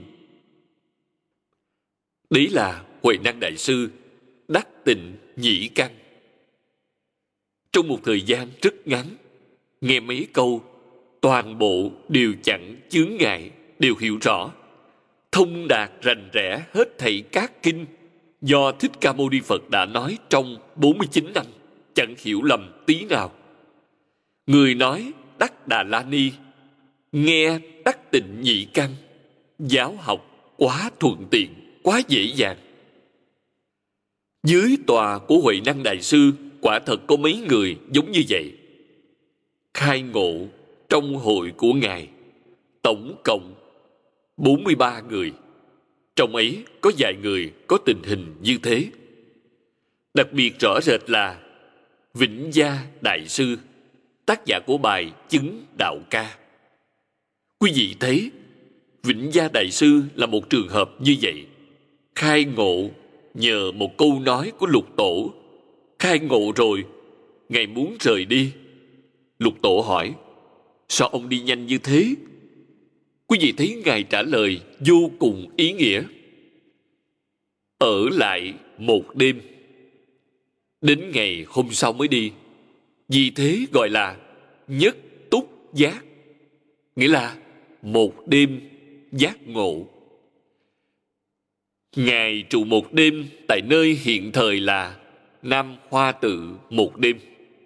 Đấy là Huệ Năng Đại Sư đắc tịnh nhĩ căn. Trong một thời gian rất ngắn, nghe mấy câu, toàn bộ đều chẳng chướng ngại, đều hiểu rõ, thông đạt rành rẽ hết thảy các kinh do Thích Ca Mâu Ni Phật đã nói trong 49 năm, chẳng hiểu lầm tí nào. Người nói đắc Đà La Ni, nghe đắc tịnh nhĩ căn, giáo học quá thuận tiện, quá dễ dàng. Dưới tòa của Huệ Năng Đại Sư quả thật có mấy người giống như vậy. Khai ngộ trong hội của Ngài tổng cộng 43 người. Trong ấy có vài người có tình hình như thế. Đặc biệt rõ rệt là Vĩnh Gia Đại Sư, tác giả của bài Chứng Đạo Ca. Quý vị thấy Vĩnh Gia Đại Sư là một trường hợp như vậy. Khai ngộ nhờ một câu nói của Lục Tổ. Khai ngộ rồi, Ngài muốn rời đi. Lục Tổ hỏi: sao ông đi nhanh như thế? Quý vị thấy Ngài trả lời vô cùng ý nghĩa: ở lại một đêm, đến ngày hôm sau mới đi. Vì thế gọi là nhất túc giác, nghĩa là một đêm giác ngộ. Ngài trụ một đêm tại nơi hiện thời là Nam Hoa Tự một đêm.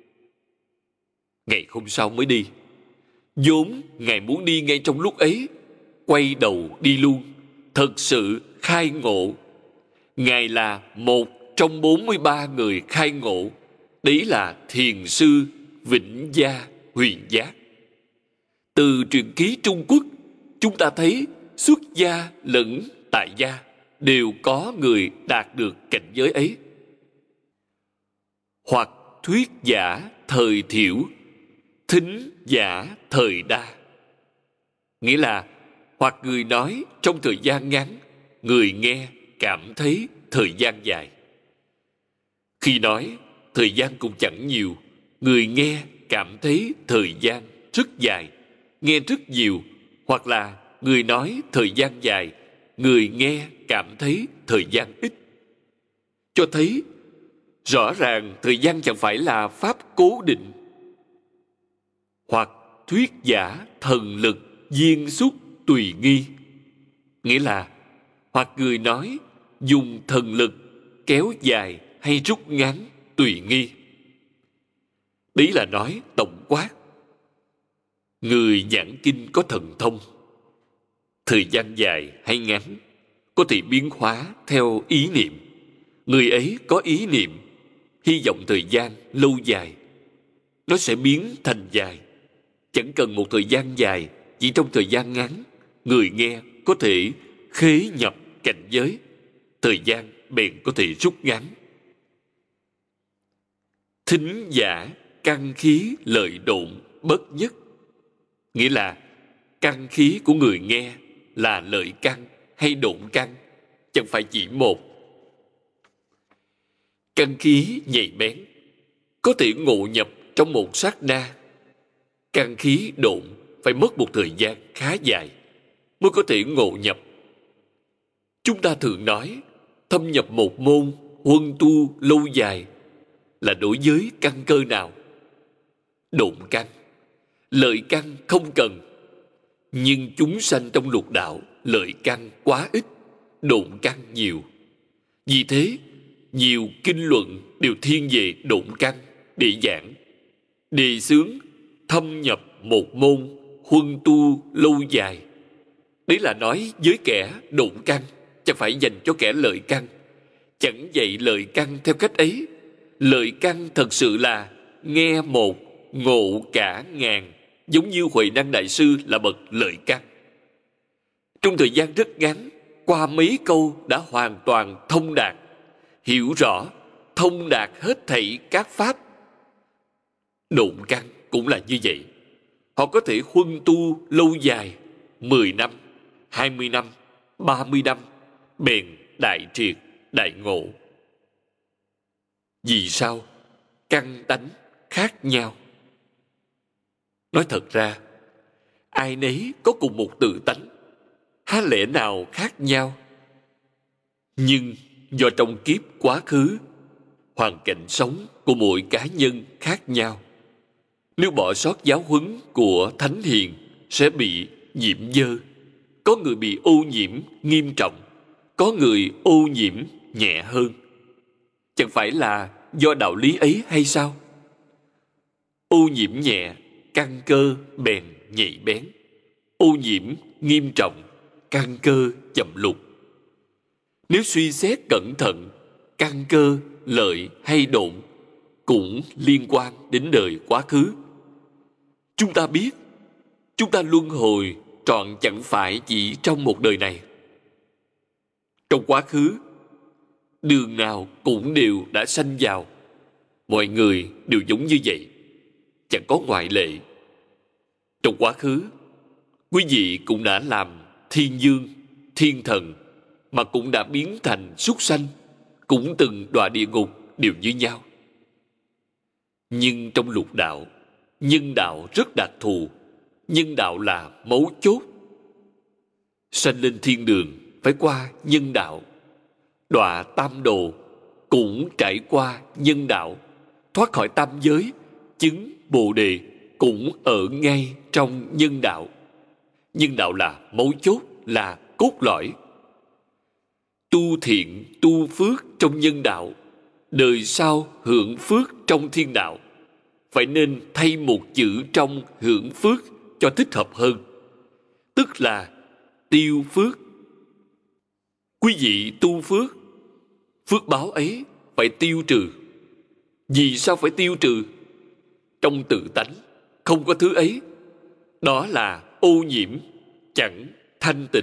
Ngày hôm sau mới đi. Vốn Ngài muốn đi ngay trong lúc ấy, quay đầu đi luôn. Thật sự khai ngộ. Ngài là một trong 43 người khai ngộ. Đấy là Thiền sư Vĩnh Gia Huyền Giác. Từ truyện ký Trung Quốc, chúng ta thấy xuất gia lẫn tại gia đều có người đạt được cảnh giới ấy. Hoặc thuyết giả thời thiểu, thính giả thời đa. Nghĩa là hoặc người nói trong thời gian ngắn, người nghe cảm thấy thời gian dài. Khi nói, thời gian cũng chẳng nhiều, người nghe cảm thấy thời gian rất dài, nghe rất nhiều. Hoặc là người nói thời gian dài, người nghe cảm thấy thời gian ít. Cho thấy rõ ràng thời gian chẳng phải là pháp cố định. Hoặc thuyết giả thần lực viên xúc tùy nghi. Nghĩa là hoặc người nói dùng thần lực kéo dài hay rút ngắn tùy nghi. Đấy là nói tổng quát. Người giảng kinh có thần thông, thời gian dài hay ngắn có thể biến hóa theo ý niệm. Người ấy có ý niệm hy vọng thời gian lâu dài, nó sẽ biến thành dài. Chẳng cần một thời gian dài, chỉ trong thời gian ngắn, người nghe có thể khế nhập cảnh giới, thời gian bèn có thể rút ngắn. Thính giả căn khí lợi độn bất nhất, nghĩa là căn khí của người nghe là lợi căn hay độn căn, chẳng phải chỉ một. Căn khí nhạy bén, có thể ngộ nhập trong một sát na. Căn khí độn phải mất một thời gian khá dài mới có thể ngộ nhập. Chúng ta thường nói thâm nhập một môn, huân tu lâu dài là đối với căn cơ nào? Độn căn. Lợi căn không cần. Nhưng chúng sanh trong lục đạo, lợi căn quá ít, độn căn nhiều. Vì thế, nhiều kinh luận đều thiên về độn căn để giảng, đề xướng thâm nhập một môn, huân tu lâu dài. Đấy là nói với kẻ độn căn, chẳng phải dành cho kẻ lợi căn. Chẳng dạy lợi căn theo cách ấy. Lợi căn thật sự là nghe một, ngộ cả ngàn, giống như Huệ Năng Đại Sư là bậc lợi căn. Trong thời gian rất ngắn, qua mấy câu đã hoàn toàn thông đạt, hiểu rõ, thông đạt hết thảy các pháp. Độn căn cũng là như vậy. Họ có thể huân tu lâu dài, 10 năm, 20 năm, 30 năm, bèn đại triệt, đại ngộ. Vì sao? Căn tánh khác nhau. Nói thật ra, ai nấy có cùng một tự tánh, há lẽ nào khác nhau? Nhưng do trong kiếp quá khứ, hoàn cảnh sống của mỗi cá nhân khác nhau. Nếu bỏ sót giáo huấn của thánh hiền sẽ bị nhiễm dơ. Có người bị ô nhiễm nghiêm trọng, có người ô nhiễm nhẹ hơn. Chẳng phải là do đạo lý ấy hay sao? Ô nhiễm nhẹ, căn cơ bèn nhạy bén. Ô nhiễm nghiêm trọng, căn cơ chậm lục. Nếu suy xét cẩn thận, căn cơ lợi hay độn cũng liên quan đến đời quá khứ. Chúng ta biết, chúng ta luân hồi trọn chẳng phải chỉ trong một đời này. Trong quá khứ, đường nào cũng đều đã sanh vào. Mọi người đều giống như vậy, chẳng có ngoại lệ. Trong quá khứ, quý vị cũng đã làm thiên dương, thiên thần, mà cũng đã biến thành súc sanh, cũng từng đọa địa ngục đều như nhau. Nhưng trong lục đạo, nhân đạo rất đặc thù. Nhân đạo là mấu chốt. Sanh lên thiên đường phải qua nhân đạo. Đọa tam đồ cũng trải qua nhân đạo. Thoát khỏi tam giới, chứng Bồ Đề cũng ở ngay trong nhân đạo. Nhân đạo là mấu chốt, là cốt lõi. Tu thiện, tu phước trong nhân đạo, đời sau hưởng phước trong thiên đạo. Phải nên thay một chữ trong hưởng phước cho thích hợp hơn, tức là tiêu phước. Quý vị tu phước, phước báo ấy phải tiêu trừ. Vì sao phải tiêu trừ? Trong tự tánh không có thứ ấy. Đó là ô nhiễm, chẳng thanh tịnh.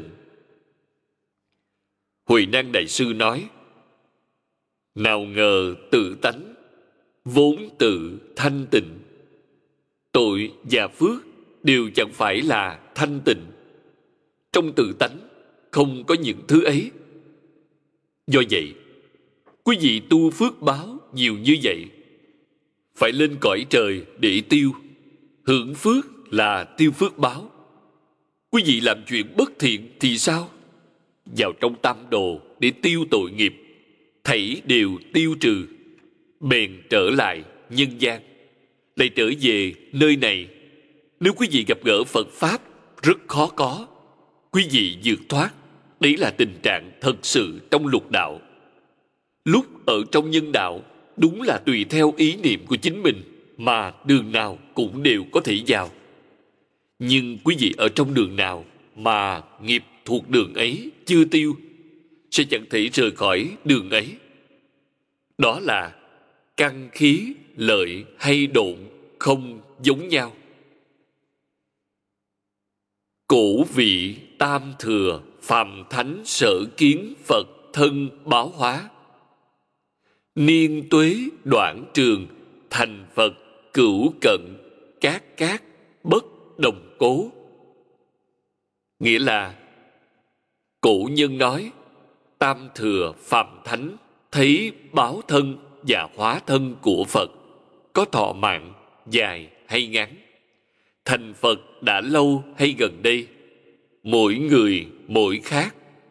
Huệ Năng Đại Sư nói, nào ngờ tự tánh vốn tự thanh tịnh, tội và phước đều chẳng phải là thanh tịnh. Trong tự tánh không có những thứ ấy. Do vậy, quý vị tu phước báo nhiều như vậy, phải lên cõi trời để tiêu. Hưởng phước là tiêu phước báo. Quý vị làm chuyện bất thiện thì sao? Vào trong tam đồ để tiêu tội nghiệp, thảy đều tiêu trừ, bèn trở lại nhân gian, lại trở về nơi này. Nếu quý vị gặp gỡ Phật Pháp rất khó có. Quý vị vượt thoát. Đấy là tình trạng thật sự trong lục đạo. Lúc ở trong nhân đạo, đúng là tùy theo ý niệm của chính mình mà đường nào cũng đều có thể vào. Nhưng quý vị ở trong đường nào mà nghiệp thuộc đường ấy chưa tiêu, sẽ chẳng thể rời khỏi đường ấy. Đó là căn khí lợi hay độn không giống nhau. Cổ vị tam thừa, phàm thánh sở kiến Phật thân báo hóa. Niên tuế đoạn trường, thành Phật cửu cận, cát bất đồng cố. Nghĩa là cổ nhân nói tam thừa phàm thánh thấy báo thân và hóa thân của Phật có thọ mạng dài hay ngắn, thành Phật đã lâu hay gần đây, mỗi người mỗi khác.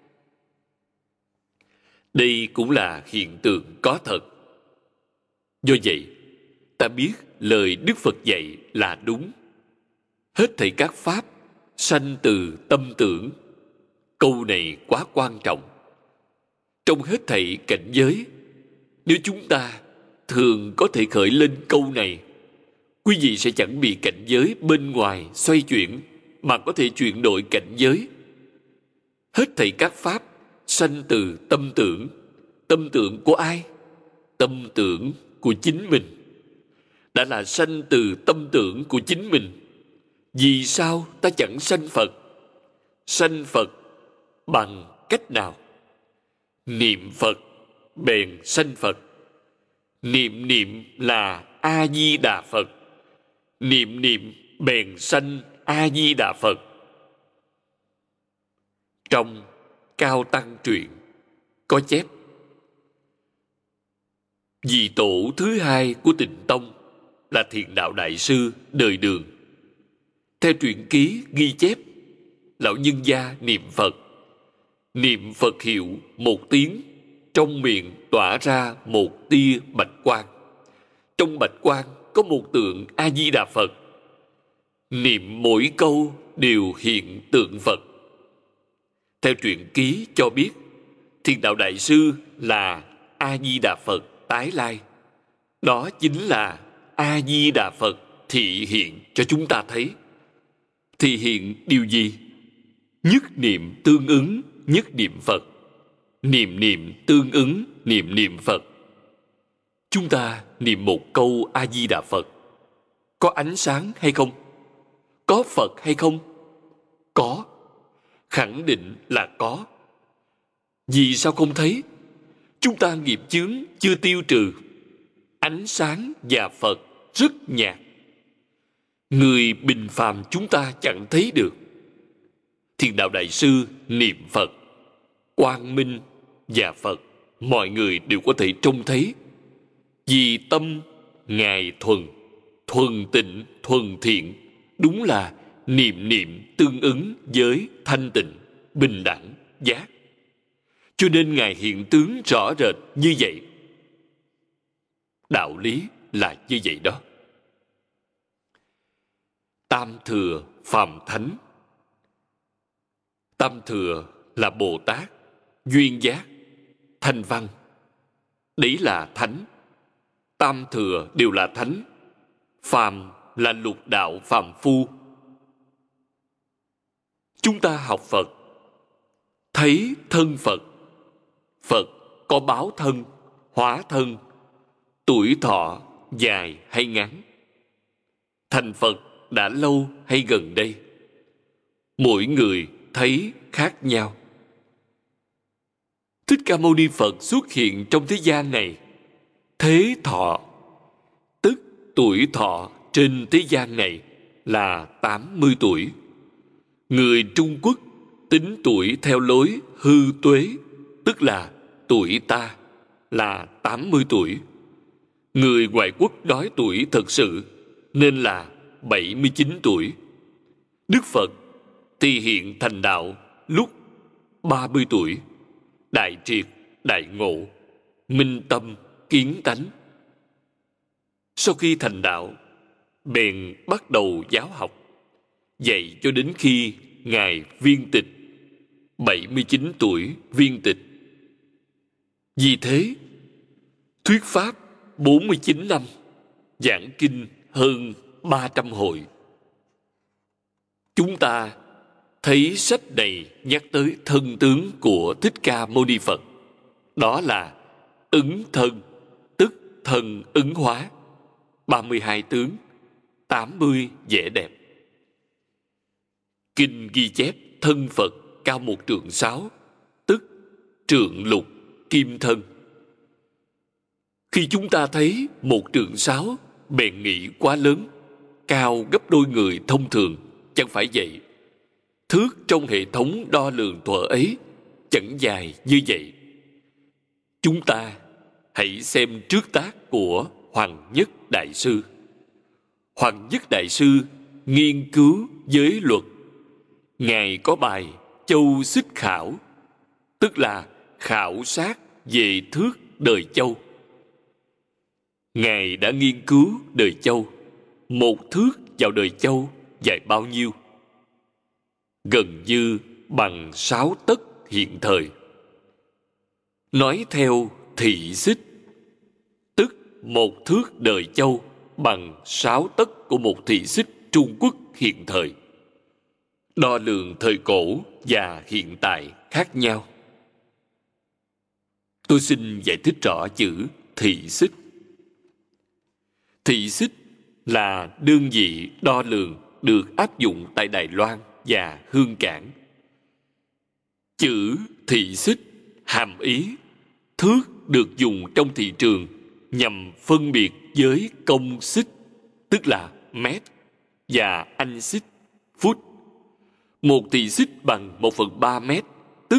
Đây cũng là hiện tượng có thật. Do vậy, ta biết lời Đức Phật dạy là đúng. Hết thảy các pháp sanh từ tâm tưởng. Câu này quá quan trọng. Trong hết thảy cảnh giới, nếu chúng ta thường có thể khởi lên câu này, quý vị sẽ chẳng bị cảnh giới bên ngoài xoay chuyển, mà có thể chuyển đổi cảnh giới. Hết thảy các pháp sanh từ tâm tưởng. Tâm tưởng của ai? Tâm tưởng của chính mình. Đã là sanh từ tâm tưởng của chính mình, vì sao ta chẳng sanh Phật? Sanh Phật bằng cách nào? Niệm Phật bèn sanh Phật. Niệm là A Di Đà Phật. Niệm bèn sanh A Di Đà Phật. Trong Cao Tăng truyện có chép, vị tổ thứ hai của Tịnh Tông là Thiền Đạo Đại Sư đời Đường. Theo truyện ký ghi chép, lão nhân gia niệm Phật. Niệm Phật hiệu một tiếng, trong miệng tỏa ra một tia bạch quang. Trong bạch quang có một tượng A Di Đà Phật. Niệm mỗi câu đều hiện tượng Phật. Theo truyện ký cho biết, Thiền Đạo Đại Sư là A Di Đà Phật tái lai. Đó chính là A Di Đà Phật thị hiện cho chúng ta thấy. Thị hiện điều gì? Nhất niệm tương ứng nhất niệm Phật. Niệm tương ứng niệm Phật. Chúng ta niệm một câu A Di Đà Phật, có ánh sáng hay không? Có Phật hay không? Có. Khẳng định là có. Vì sao không thấy? Chúng ta nghiệp chướng chưa tiêu trừ. Ánh sáng và Phật rất nhạt. Người bình phàm chúng ta chẳng thấy được. Thiền Đạo Đại Sư niệm Phật, quang minh và Phật mọi người đều có thể trông thấy. Vì tâm Ngài thuần tịnh, thuần thiện, đúng là niệm tương ứng với thanh tịnh, bình đẳng, giác. Cho nên Ngài hiện tướng rõ rệt như vậy. Đạo lý là như vậy đó. Tam thừa phàm thánh. Tam thừa là Bồ Tát, duyên giác, thanh văn. Đấy là thánh. Tam thừa đều là thánh. Phàm là lục đạo phàm phu. Chúng ta học Phật, thấy thân Phật. Phật có báo thân, hóa thân, tuổi thọ dài hay ngắn, thành Phật đã lâu hay gần đây, mỗi người thấy khác nhau. Thích Ca Mâu Ni Phật xuất hiện trong thế gian này, thế thọ, tức tuổi thọ trên thế gian này là 80 tuổi. Người Trung Quốc tính tuổi theo lối hư tuế, tức là tuổi ta là 80 tuổi. Người ngoại quốc nói tuổi thật sự nên là 79 tuổi. Đức Phật thì hiện thành đạo lúc 30 tuổi, đại triệt, đại ngộ, minh tâm, kiến tánh. Sau khi thành đạo, bèn bắt đầu giáo học, dạy cho đến khi Ngài viên tịch, 79 tuổi viên tịch. Vì thế, thuyết pháp 49 năm, giảng kinh hơn 300 hội. Chúng ta thấy sách này nhắc tới thân tướng của Thích Ca Mâu Ni Phật. Đó là ứng thân, tức thân ứng hóa, 32 tướng, 80 vẻ đẹp. Kinh ghi chép thân Phật cao 1 trượng 6, tức trượng lục kim thân. Khi chúng ta thấy 1 trượng 6, bèn nghĩ quá lớn, cao gấp đôi người thông thường. Chẳng phải vậy. Thước trong hệ thống đo lường thuở ấy chẳng dài như vậy. Chúng ta hãy xem trước tác của Hoàng Nhất Đại Sư. Hoàng Nhất Đại Sư nghiên cứu giới luật. Ngài có bài Châu Xích Khảo, tức là khảo sát về thước đời châu. Ngài đã nghiên cứu đời châu. 1 thước vào đời châu dài bao nhiêu? Gần như bằng 6 tấc hiện thời. Nói theo thị xích, tức 1 thước đời châu bằng 6 tấc của 1 thị xích Trung Quốc hiện thời. Đo lường thời cổ và hiện tại khác nhau. Tôi xin giải thích rõ chữ thị xích. Thị xích là đơn vị đo lường được áp dụng tại Đài Loan và Hương Cảng. Chữ thị xích hàm ý thước được dùng trong thị trường nhằm phân biệt với công xích, tức là mét, và anh xích, phút. 1 thị xích bằng 1/3 mét, tức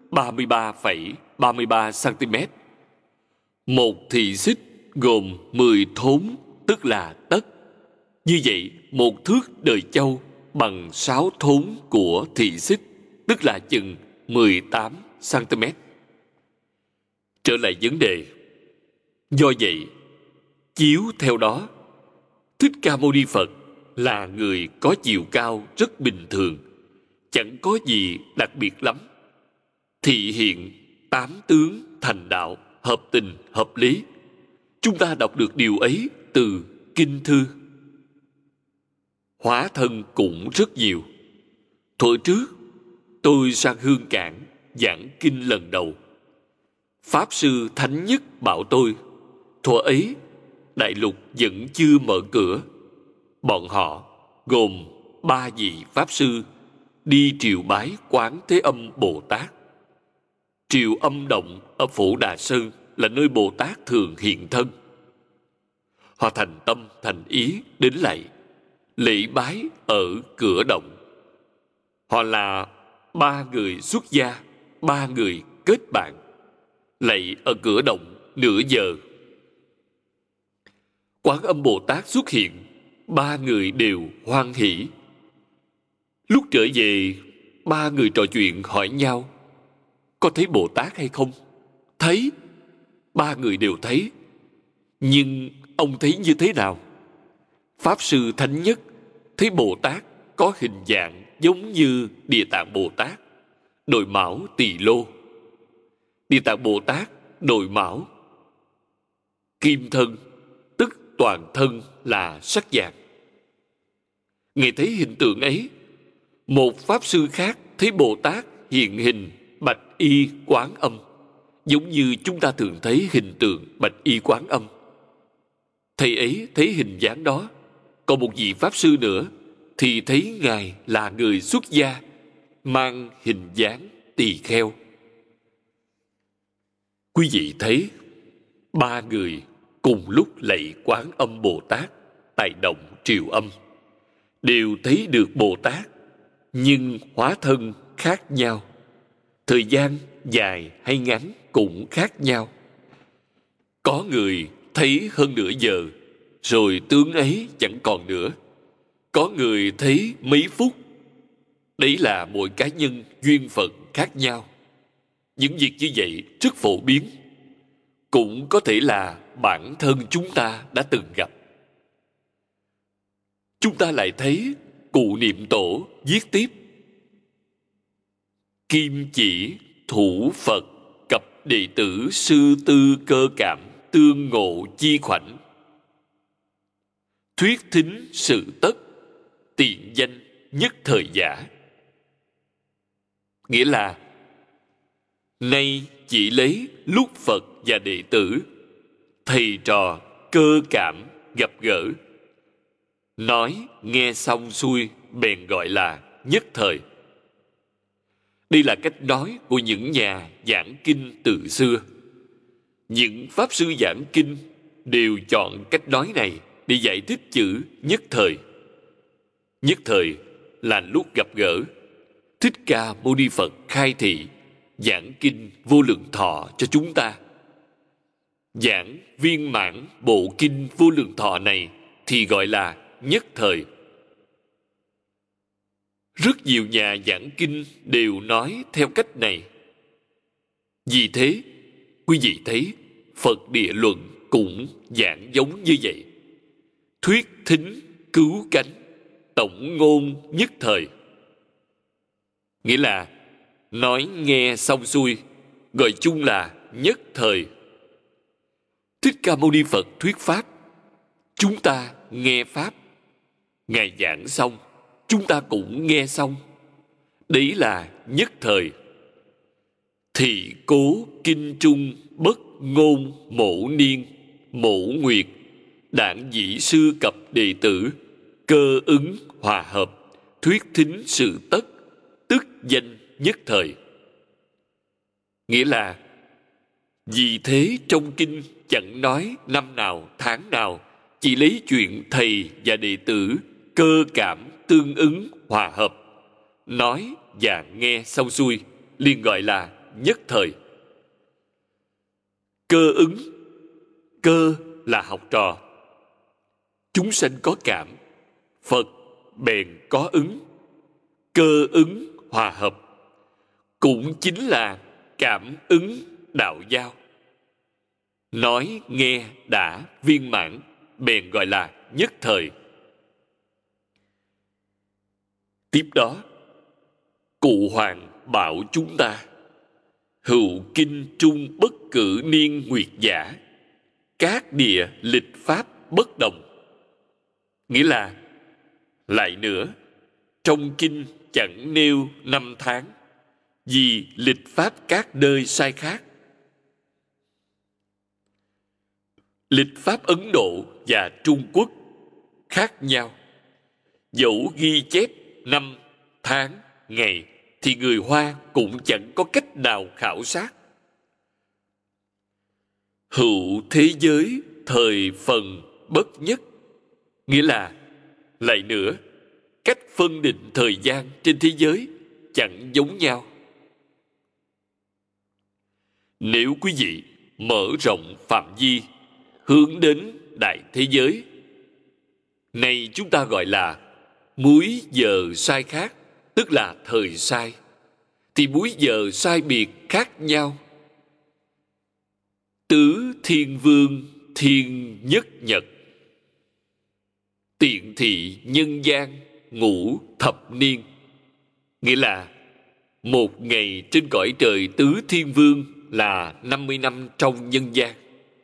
33,33 cm. 1 thị xích gồm 10 thốn, tức là tấc. Như vậy, 1 thước đời châu bằng 6 thốn của thị xích, tức là chừng 18 cm. Trở lại vấn đề. Do vậy, chiếu theo đó, Thích Ca Mâu Ni Phật là người có chiều cao rất bình thường, chẳng có gì đặc biệt lắm. Thị hiện 8 tướng thành đạo, hợp tình, hợp lý. Chúng ta đọc được điều ấy từ kinh thư. Hóa thân cũng rất nhiều. Thuở trước, tôi sang Hương Cảng giảng kinh lần đầu. Pháp Sư Thánh Nhất bảo tôi, thuở ấy, đại lục vẫn chưa mở cửa. Bọn họ, gồm 3 vị Pháp Sư, đi triều bái Quán Thế Âm Bồ Tát. Triều Âm Động ở Phổ Đà Sơn là nơi Bồ Tát thường hiện thân. Họ thành tâm thành ý đến lạy, lễ bái ở cửa động. Họ là 3 người xuất gia, 3 người kết bạn, lạy ở cửa động nửa giờ. Quán Âm Bồ Tát xuất hiện, 3 người đều hoan hỉ. Lúc trở về, 3 người trò chuyện hỏi nhau, có thấy Bồ Tát hay không? Thấy. 3 người đều thấy. Nhưng ông thấy như thế nào? Pháp Sư Thánh Nhất thấy Bồ Tát có hình dạng giống như Địa Tạng Bồ Tát, đội mão Tỳ Lô. Địa Tạng Bồ Tát đội mão kim thân, tức toàn thân là sắc vàng. Ngài thấy hình tượng ấy. Một Pháp Sư khác thấy Bồ Tát hiện hình bạch y Quán Âm, giống như chúng ta thường thấy hình tượng bạch y Quán Âm. Thầy ấy thấy hình dáng đó. Còn một vị Pháp Sư nữa thì thấy Ngài là người xuất gia, mang hình dáng tỳ kheo. Quý vị thấy 3 người cùng lúc lạy Quán Âm Bồ Tát tại động Triều Âm, đều thấy được Bồ Tát, nhưng hóa thân khác nhau. Thời gian dài hay ngắn cũng khác nhau. Có người thấy hơn nửa giờ, rồi tướng ấy chẳng còn nữa. Có người thấy mấy phút. Đấy là mỗi cá nhân duyên phận khác nhau. Những việc như vậy rất phổ biến. Cũng có thể là bản thân chúng ta đã từng gặp. Chúng ta lại thấy Cụ Niệm Tổ viết tiếp: kim chỉ thủ Phật cập đệ tử sư tư cơ cảm tương ngộ chi khoảnh, thuyết thính sự tất tiện danh nhất thời giả. Nghĩa là nay chỉ lấy lúc Phật và đệ tử, thầy trò cơ cảm gặp gỡ, nói nghe xong xuôi bèn gọi là nhất thời. Đây là cách nói của những nhà giảng kinh từ xưa. Những pháp sư giảng kinh đều chọn cách nói này để giải thích chữ nhất thời. Nhất thời là lúc gặp gỡ. Thích Ca Mâu Ni Phật khai thị giảng kinh Vô Lượng Thọ cho chúng ta. Giảng viên mãn bộ kinh Vô Lượng Thọ này thì gọi là nhất thời. Rất nhiều nhà giảng kinh đều nói theo cách này. Vì thế, quý vị thấy Phật Địa Luận cũng giảng giống như vậy. Thuyết thính cứu cánh, tổng ngôn nhất thời. Nghĩa là nói nghe xong xuôi, gọi chung là nhất thời. Thích Ca Mâu Ni Phật thuyết pháp, chúng ta nghe pháp. Ngài giảng xong, chúng ta cũng nghe xong. Đấy là nhất thời. Thị cố kinh trung bất ngôn mổ niên, mổ nguyệt, đảng dĩ sư cập đệ tử, cơ ứng hòa hợp, thuyết thính sự tất, tức danh nhất thời. Nghĩa là vì thế trong kinh chẳng nói năm nào tháng nào, chỉ lấy chuyện thầy và đệ tử cơ cảm tương ứng hòa hợp, nói và nghe xong xuôi liền gọi là nhất thời. Cơ ứng, cơ là học trò. Chúng sanh có cảm, Phật bèn có ứng. Cơ ứng hòa hợp cũng chính là cảm ứng đạo giao. Nói nghe đã viên mãn, bèn gọi là nhất thời. Tiếp đó, Cụ Hoàng bảo chúng ta: hữu kinh trung bất cử niên nguyệt giả, các địa lịch pháp bất đồng. Nghĩa là, lại nữa, trong kinh chẳng nêu năm tháng, vì lịch pháp các nơi sai khác. Lịch pháp Ấn Độ và Trung Quốc khác nhau. Dẫu ghi chép năm, tháng, ngày thì người Hoa cũng chẳng có cách nào khảo sát. Hữu thế giới thời phần bất nhất, nghĩa là, lại nữa, cách phân định thời gian trên thế giới chẳng giống nhau. Nếu quý vị mở rộng phạm vi hướng đến đại thế giới, này chúng ta gọi là múi giờ sai khác, tức là thời sai, thì múi giờ sai biệt khác nhau. Tứ thiên vương thiên nhất nhật, tiện thị nhân gian ngũ thập niên. Nghĩa là một ngày trên cõi trời tứ thiên vương là 50 năm trong nhân gian.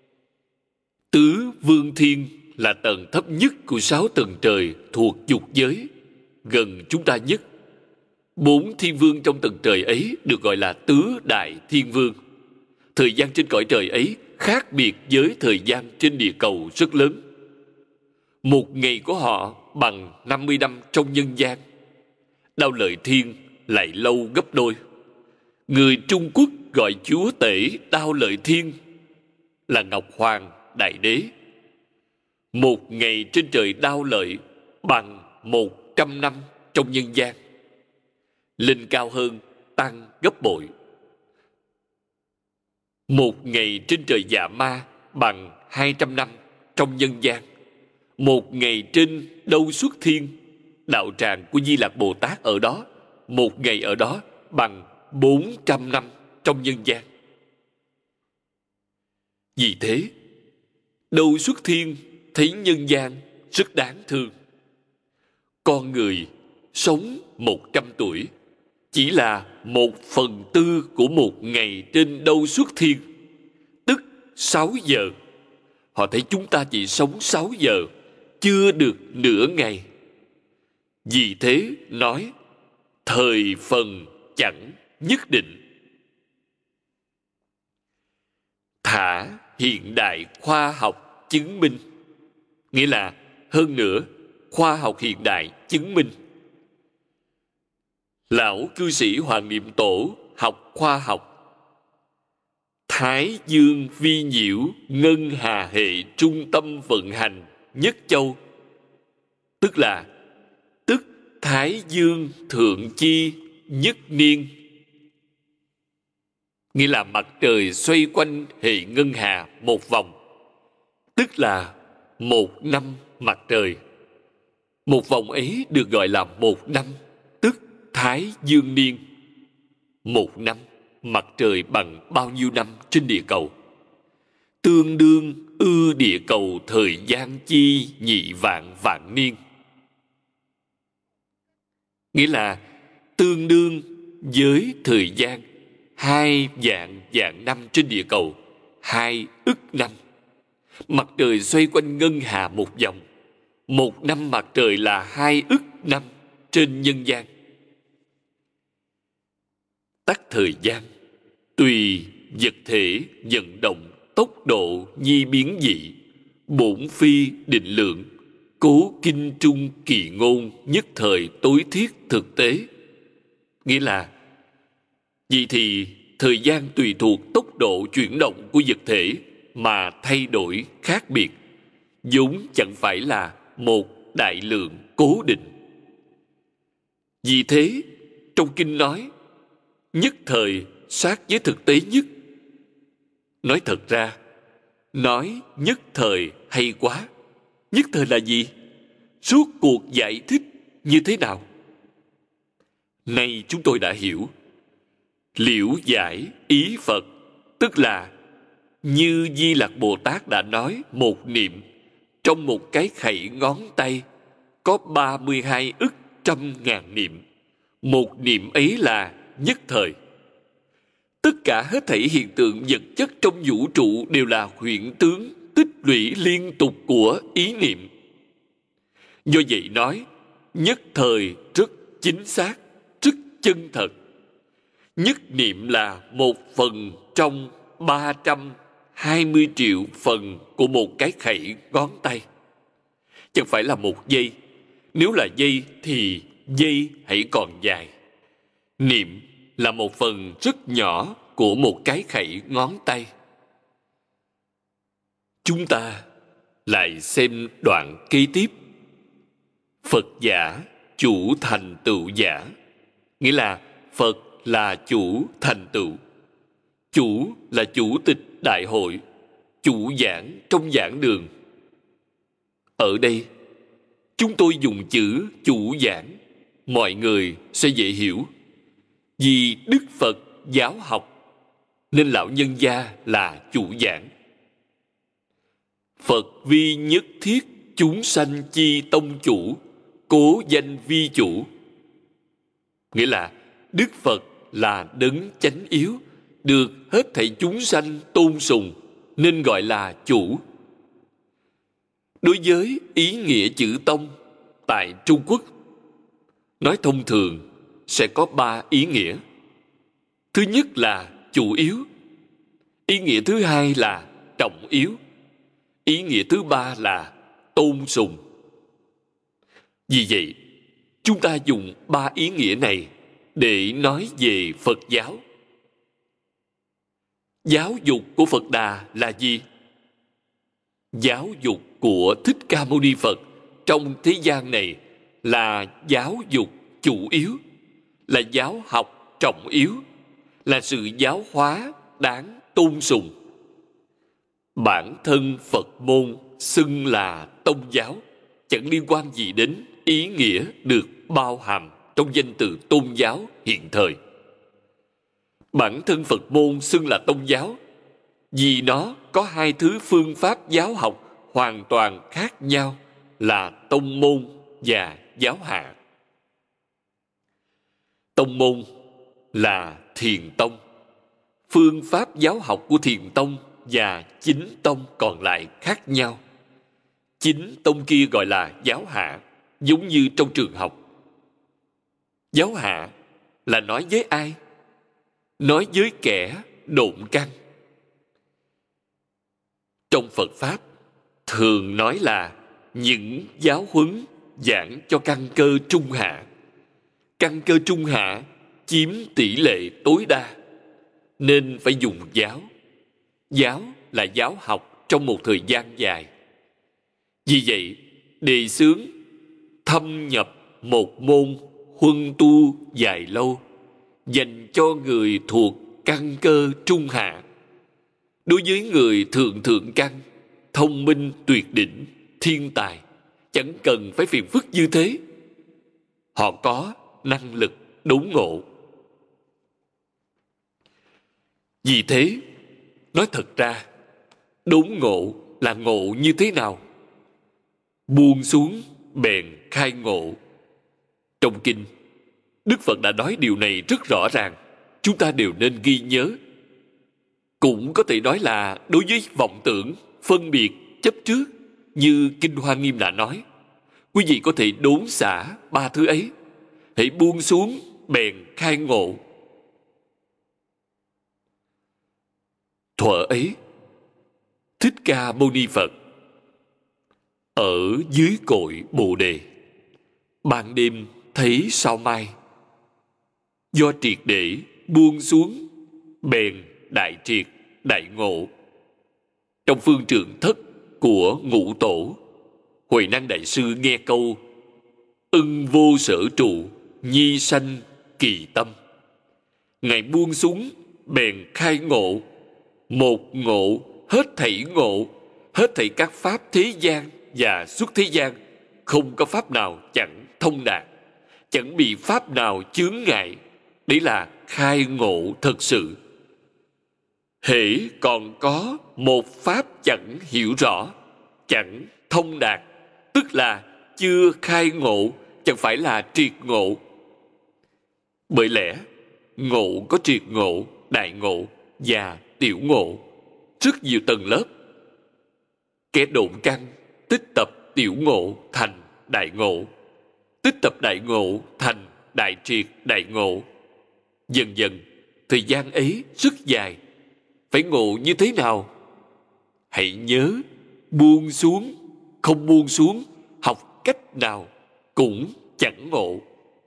Tứ vương thiên là tầng thấp nhất của 6 tầng trời thuộc dục giới, gần chúng ta nhất. 4 thiên vương trong tầng trời ấy được gọi là tứ đại thiên vương. Thời gian trên cõi trời ấy khác biệt với thời gian trên địa cầu rất lớn. Một ngày của họ bằng 50 năm trong nhân gian. Đao Lợi Thiên lại lâu gấp đôi. Người Trung Quốc gọi chúa tể Đao Lợi Thiên là Ngọc Hoàng Đại Đế. Một ngày trên trời Đao Lợi bằng 100 năm trong nhân gian. Lên cao hơn tăng gấp bội. Một ngày trên trời Dạ Ma bằng 200 năm trong nhân gian. Một ngày trên Đâu Xuất Thiên, đạo tràng của Di Lặc Bồ Tát ở đó, một ngày ở đó bằng 400 năm trong nhân gian. Vì thế, Đâu Xuất Thiên thấy nhân gian rất đáng thương. Con người sống 100 tuổi chỉ là 1/4 của một ngày trên Đâu Xuất Thiên, tức 6 giờ. Họ thấy chúng ta chỉ sống 6 giờ, chưa được nửa ngày. Vì thế nói, thời phần chẳng nhất định. Thả hiện đại khoa học chứng minh. Nghĩa là, hơn nữa, khoa học hiện đại chứng minh. Lão cư sĩ Hoàng Niệm Tổ học khoa học. Thái dương vi nhiễu, ngân hà hệ trung tâm vận hành nhất châu. Tức Thái dương thượng chi nhất niên. Nghĩa là mặt trời xoay quanh hệ ngân hà một vòng, tức là một năm mặt trời. Một vòng ấy được gọi là một năm, tức Thái dương niên. Một năm, mặt trời bằng bao nhiêu năm trên địa cầu? Tương đương ư địa cầu thời gian chi nhị vạn vạn niên. Nghĩa là tương đương với thời gian 2 vạn vạn năm trên địa cầu, 2 ức năm. Mặt trời xoay quanh ngân hà một vòng. Một năm mặt trời là 2 ức năm trên nhân gian. Tắc thời gian, tùy vật thể vận động tốc độ nhi biến dị, bổn phi định lượng, cố kinh trung kỳ ngôn, nhất thời tối thiết thực tế. Nghĩa là, vậy thì thời gian tùy thuộc tốc độ chuyển động của vật thể mà thay đổi khác biệt, vốn chẳng phải là một đại lượng cố định. Vì thế, trong kinh nói, nhất thời sát với thực tế nhất. Nói thật ra, nói nhất thời hay quá. Nhất thời là gì? Suốt cuộc giải thích như thế nào? Nay chúng tôi đã hiểu. Liễu giải ý Phật, tức là như Di Lặc Bồ Tát đã nói, một niệm trong một cái khẩy ngón tay có 32 ức trăm ngàn niệm. Một niệm ấy là nhất thời. Tất cả hết thảy hiện tượng vật chất trong vũ trụ đều là hiện tướng tích lũy liên tục của ý niệm. Do vậy nói, nhất thời rất chính xác, rất chân thật. Nhất niệm là một phần trong 320 triệu phần của một cái khẩy ngón tay. Chẳng phải là một giây. Nếu là giây thì giây hãy còn dài. Niệm là một phần rất nhỏ của một cái khẩy ngón tay. Chúng ta lại xem đoạn kế tiếp. Phật giả, chủ thành tựu giả. Nghĩa là Phật là chủ thành tựu. Chủ là chủ tịch đại hội, chủ giảng trong giảng đường. Ở đây, chúng tôi dùng chữ chủ giảng, mọi người sẽ dễ hiểu. Vì Đức Phật giáo học, nên lão nhân gia là chủ giảng. Phật vi nhất thiết chúng sanh chi tông chủ, cố danh vi chủ. Nghĩa là Đức Phật là đấng chánh yếu, được hết thảy chúng sanh tôn sùng, nên gọi là chủ. Đối với ý nghĩa chữ tông tại Trung Quốc, nói thông thường sẽ có 3 ý nghĩa. Thứ nhất là chủ yếu. Ý nghĩa thứ hai là trọng yếu. Ý nghĩa thứ ba là tôn sùng. Vì vậy, chúng ta dùng 3 ý nghĩa này để nói về Phật giáo. Giáo dục của Phật Đà là gì? Giáo dục của Thích Ca Mâu Ni Phật trong thế gian này là giáo dục chủ yếu, là giáo học trọng yếu, là sự giáo hóa đáng tôn sùng. Bản thân Phật môn xưng là tông giáo, chẳng liên quan gì đến ý nghĩa được bao hàm trong danh từ tôn giáo hiện thời. Bản thân Phật môn xưng là tông giáo vì nó có 2 thứ phương pháp giáo học hoàn toàn khác nhau, là tông môn và giáo hạ. Tông môn là Thiền tông. Phương pháp giáo học của Thiền tông và Chính tông còn lại khác nhau. Chính tông kia gọi là giáo hạ, giống như trong trường học. Giáo hạ là nói với ai? Nói với kẻ độn căn. Trong Phật Pháp, thường nói là những giáo huấn giảng cho căn cơ trung hạ. Căn cơ trung hạ chiếm tỷ lệ tối đa, nên phải dùng giáo. Giáo là giáo học trong một thời gian dài. Vì vậy, đề xướng thâm nhập một môn huân tu dài lâu, dành cho người thuộc căn cơ trung hạ. Đối với người thượng căn, thông minh tuyệt đỉnh, thiên tài, chẳng cần phải phiền phức như thế. Họ có năng lực đốn ngộ. Vì thế, nói thật ra, đốn ngộ là ngộ như thế nào? Buông xuống bèn khai ngộ. Trong kinh, Đức Phật đã nói điều này rất rõ ràng, chúng ta đều nên ghi nhớ. Cũng có thể nói là đối với vọng tưởng, phân biệt, chấp trước, như Kinh Hoa Nghiêm đã nói, quý vị có thể đốn xả ba thứ ấy. Hãy buông xuống bèn khai ngộ. Thuở ấy, Thích Ca Mâu Ni Phật ở dưới cội Bồ Đề, ban đêm thấy sao mai. Do triệt để buông xuống bèn đại triệt đại ngộ. Trong phương trượng thất của Ngũ Tổ, Huệ Năng Đại Sư nghe câu ưng vô sở trụ, nhi sanh kỳ tâm. Ngài buông xuống bèn khai ngộ. Một ngộ hết thảy ngộ, hết thảy các pháp thế gian và xuất thế gian, không có pháp nào chẳng thông đạt, chẳng bị pháp nào chướng ngại. Đấy là khai ngộ thật sự. Hễ còn có một pháp chẳng hiểu rõ, chẳng thông đạt, tức là chưa khai ngộ, chẳng phải là triệt ngộ. Bởi lẽ ngộ có triệt ngộ, đại ngộ và tiểu ngộ, rất nhiều tầng lớp. Kẻ độn căn tích tập tiểu ngộ thành đại ngộ, tích tập đại ngộ thành đại triệt đại ngộ. Dần dần, thời gian ấy rất dài. Phải ngộ như thế nào? Hãy nhớ, buông xuống, không buông xuống, học cách nào cũng chẳng ngộ.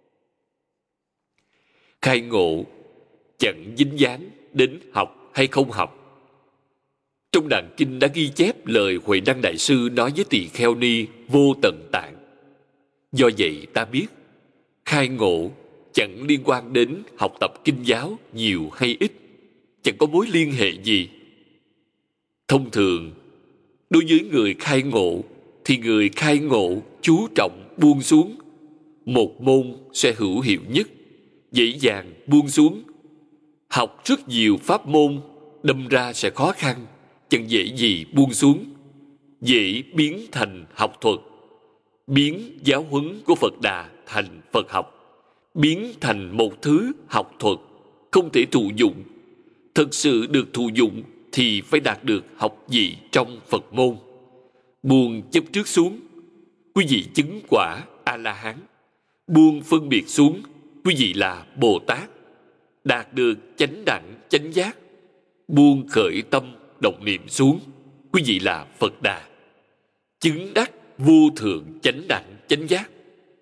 Khai ngộ chẳng dính dáng đến học hay không học. Trong đàn kinh đã ghi chép lời Huệ Năng Đại Sư nói với Tỳ Kheo Ni Vô Tận Tạng. Do vậy ta biết, khai ngộ chẳng liên quan đến học tập kinh giáo nhiều hay ít, chẳng có mối liên hệ gì. Thông thường, đối với người khai ngộ, thì người khai ngộ chú trọng buông xuống. Một môn sẽ hữu hiệu nhất, dễ dàng buông xuống. Học rất nhiều pháp môn, đâm ra sẽ khó khăn, chẳng dễ gì buông xuống. Dễ biến thành học thuật, biến giáo huấn của Phật Đà thành Phật học, biến thành một thứ học thuật không thể thụ dụng. Thực sự được thụ dụng thì phải đạt được học vị trong Phật môn. Buông chấp trước xuống, quý vị chứng quả A-la-hán. Buông phân biệt xuống, quý vị là Bồ Tát. Đạt được chánh đẳng chánh giác. Buông khởi tâm động niệm xuống, quý vị là Phật Đà. Chứng đắc vô thượng chánh đẳng chánh giác.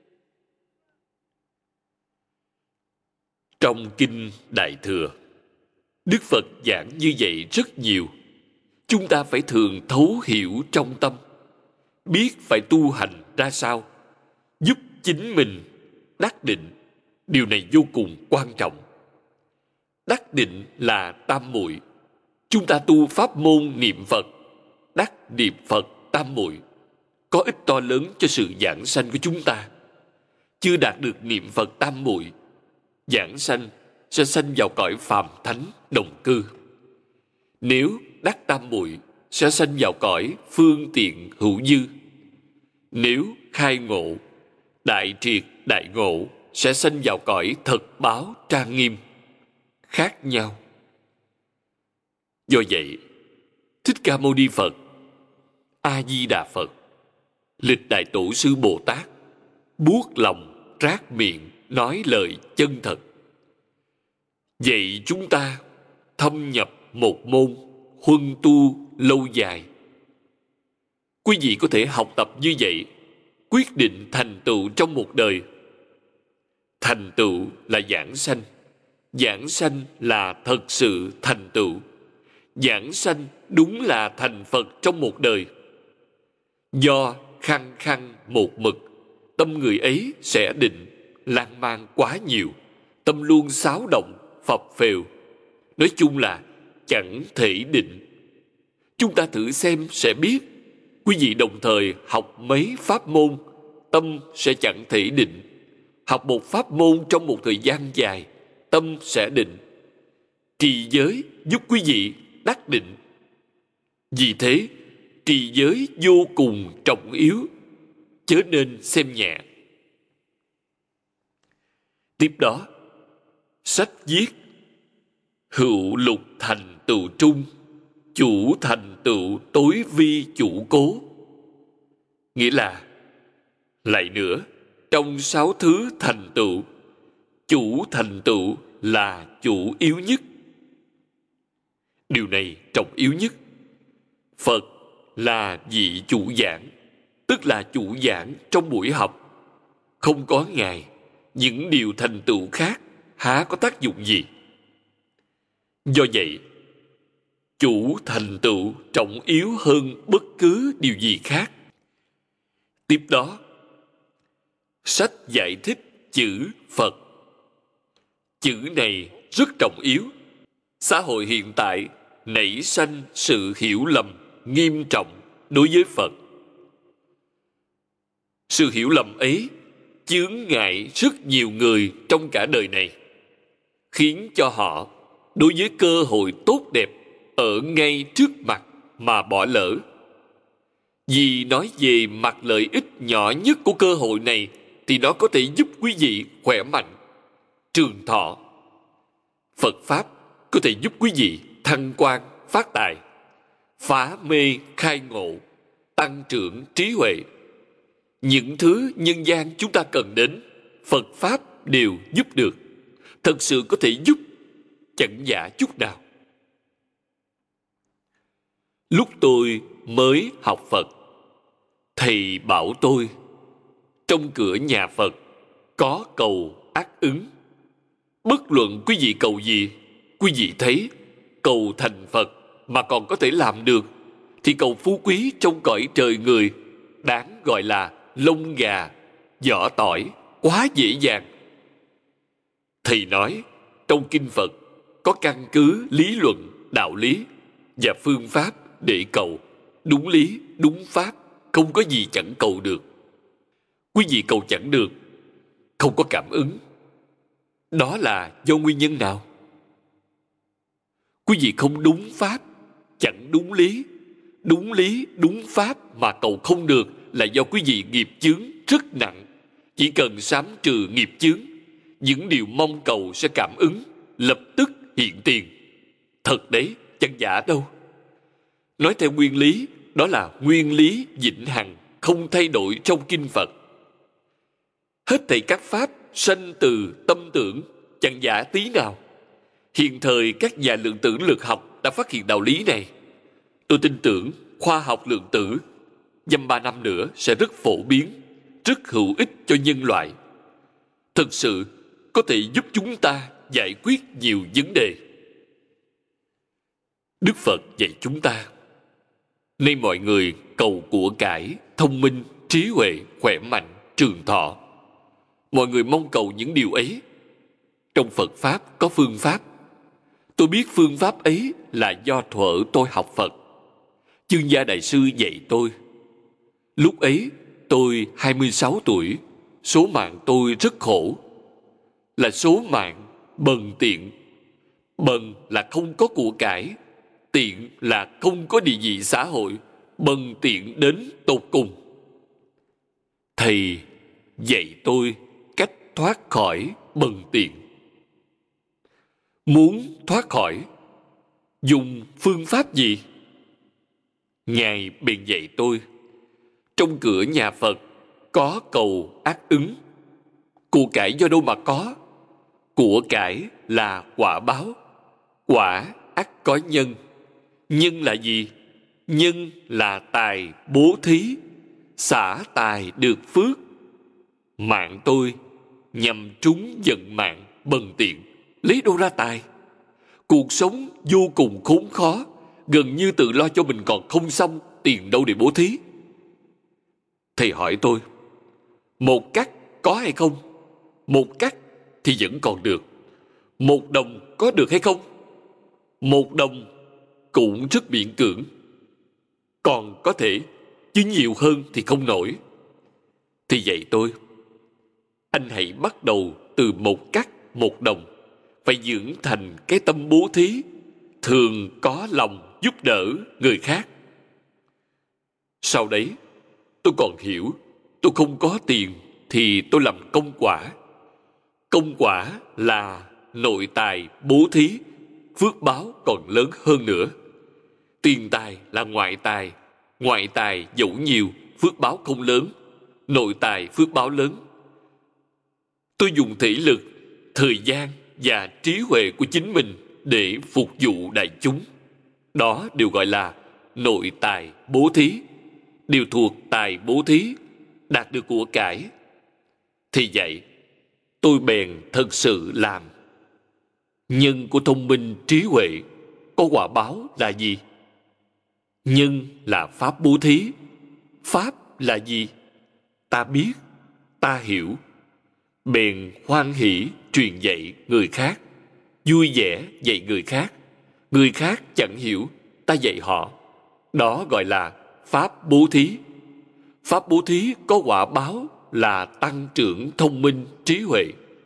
Trong Kinh Đại Thừa, Đức Phật giảng như vậy rất nhiều. Chúng ta phải thường thấu hiểu trong tâm, biết phải tu hành ra sao, giúp chính mình đắc định. Điều này vô cùng quan trọng. Đắc định là tam muội. Chúng ta tu pháp môn niệm Phật, đắc niệm Phật tam muội, có ích to lớn cho sự giảng sanh của chúng ta. Chưa đạt được niệm Phật tam muội, giảng sanh sẽ sanh vào cõi phàm thánh đồng cư. Nếu đắc tam muội, sẽ sanh vào cõi phương tiện hữu dư. Nếu khai ngộ, đại triệt đại ngộ, sẽ sanh vào cõi thật báo trang nghiêm. Khác nhau. Do vậy, Thích Ca Mâu Ni Phật, A Di Đà Phật, Lịch Đại Tổ Sư Bồ Tát buốt lòng rát miệng nói lời chân thật. Vậy chúng ta thâm nhập một môn, huân tu lâu dài. Quý vị có thể học tập như vậy, quyết định thành tựu trong một đời. thành tựu là giảng sanh. Giảng sanh là thật sự thành tựu. Giảng sanh đúng là thành Phật trong một đời. Do khăng khăng một mực, tâm người ấy sẽ định, lan man quá nhiều, tâm luôn xáo động, phập phều. Nói chung là chẳng thể định. Chúng ta thử xem sẽ biết. Quý vị đồng thời học mấy pháp môn, tâm sẽ chẳng thể định. Học một pháp môn trong một thời gian dài, tâm sẽ định. Trì giới giúp quý vị đắc định. Vì thế, trì giới vô cùng trọng yếu, chớ nên xem nhẹ. Tiếp đó, sách viết hữu lục thành tựu trung, chủ thành tựu tối vi chủ cố. Nghĩa là, lại nữa, trong 6 thứ thành tựu, chủ thành tựu là chủ yếu nhất. Điều này trọng yếu nhất. Phật là vị chủ giảng, tức là chủ giảng trong buổi học. Không có Ngài, những điều thành tựu khác há có tác dụng gì? Do vậy, chủ thành tựu trọng yếu hơn bất cứ điều gì khác. Tiếp đó, sách giải thích chữ Phật. Chữ này rất trọng yếu. Xã hội hiện tại nảy sanh sự hiểu lầm nghiêm trọng đối với Phật. Sự hiểu lầm ấy chướng ngại rất nhiều người trong cả đời này, khiến cho họ đối với cơ hội tốt đẹp ở ngay trước mặt mà bỏ lỡ. Vì nói về mặt lợi ích nhỏ nhất của cơ hội này thì nó có thể giúp quý vị khỏe mạnh, trường thọ. Phật Pháp có thể giúp quý vị thăng quan, phát tài, phá mê, khai ngộ, tăng trưởng trí huệ. Những thứ nhân gian chúng ta cần đến, Phật Pháp đều giúp được. Thật sự có thể giúp, chẳng giả chút nào. Lúc tôi mới học Phật, thầy bảo tôi, trong cửa nhà Phật có cầu ác ứng. Bất luận quý vị cầu gì, quý vị thấy cầu thành Phật mà còn có thể làm được, thì cầu phú quý trong cõi trời người đáng gọi là lông gà, vỏ tỏi, quá dễ dàng. Thầy nói, trong kinh Phật có căn cứ lý luận, đạo lý và phương pháp để cầu. Đúng lý, đúng pháp, không có gì chẳng cầu được. Quý vị cầu chẳng được, không có cảm ứng. Đó là do nguyên nhân nào? Quý vị không đúng pháp, chẳng đúng lý, đúng pháp mà cầu không được là do quý vị nghiệp chướng rất nặng. Chỉ cần sám trừ nghiệp chướng, những điều mong cầu sẽ cảm ứng, lập tức hiện tiền. Thật đấy, chẳng giả đâu. Nói theo nguyên lý, đó là nguyên lý vĩnh hằng, không thay đổi trong kinh Phật. Hết thảy các pháp sanh từ tâm tưởng, chẳng giả tí nào. Hiện thời các nhà lượng tử lực học đã phát hiện đạo lý này. Tôi tin tưởng khoa học lượng tử dăm 3 năm nữa sẽ rất phổ biến, rất hữu ích cho nhân loại. Thực sự có thể giúp chúng ta giải quyết nhiều vấn đề. Đức Phật dạy chúng ta, nay mọi người cầu của cải, thông minh, trí huệ, khỏe mạnh, trường thọ. Mọi người mong cầu những điều ấy. Trong Phật Pháp có phương pháp. Tôi biết phương pháp ấy là do thuở tôi học Phật. Chương Gia Đại Sư dạy tôi. Lúc ấy tôi 26 tuổi, số mạng tôi rất khổ. Là số mạng bần tiện. Bần là không có của cải, tiện là không có địa vị xã hội, bần tiện đến tột cùng. Thầy dạy tôi cách thoát khỏi bần tiện. Muốn thoát khỏi, dùng phương pháp gì? Ngài bèn dạy tôi, trong cửa nhà Phật có cầu ác ứng. Của cải do đâu mà có? Của cải là quả báo. Quả ắt có nhân. Nhân là gì? Nhân là tài bố thí, xả tài được phước. Mạng tôi nhằm trúng vận mạng bần tiện, lấy đâu ra tài? Cuộc sống vô cùng khốn khó, gần như tự lo cho mình còn không xong, tiền đâu để bố thí? Thầy hỏi tôi, một cắt có hay không? Một cắt thì vẫn còn được. Một đồng có được hay không? Một đồng cũng rất miễn cưỡng. Còn có thể, chứ nhiều hơn thì không nổi. Thì vậy tôi, anh hãy bắt đầu từ một cắt, một đồng, phải dưỡng thành cái tâm bố thí, thường có lòng giúp đỡ người khác. Sau đấy, tôi còn hiểu, tôi không có tiền thì tôi làm công quả. Công quả là nội tài bố thí, phước báo còn lớn hơn nữa. Tiền tài là ngoại tài dẫu nhiều, phước báo không lớn, nội tài phước báo lớn. Tôi dùng thể lực, thời gian và trí huệ của chính mình để phục vụ đại chúng. Đó đều gọi là nội tài bố thí, đều thuộc tài bố thí, đạt được của cải. Thì vậy, tôi bèn thật sự làm. Nhân của thông minh trí huệ có quả báo là gì? Nhân là pháp bố thí. Pháp là gì? Ta biết, ta hiểu. Bèn hoan hỷ truyền dạy người khác, vui vẻ dạy người khác. Người khác chẳng hiểu, ta dạy họ. Đó gọi là pháp bố thí. Pháp bố thí có quả báo là tăng trưởng thông minh trí huệ.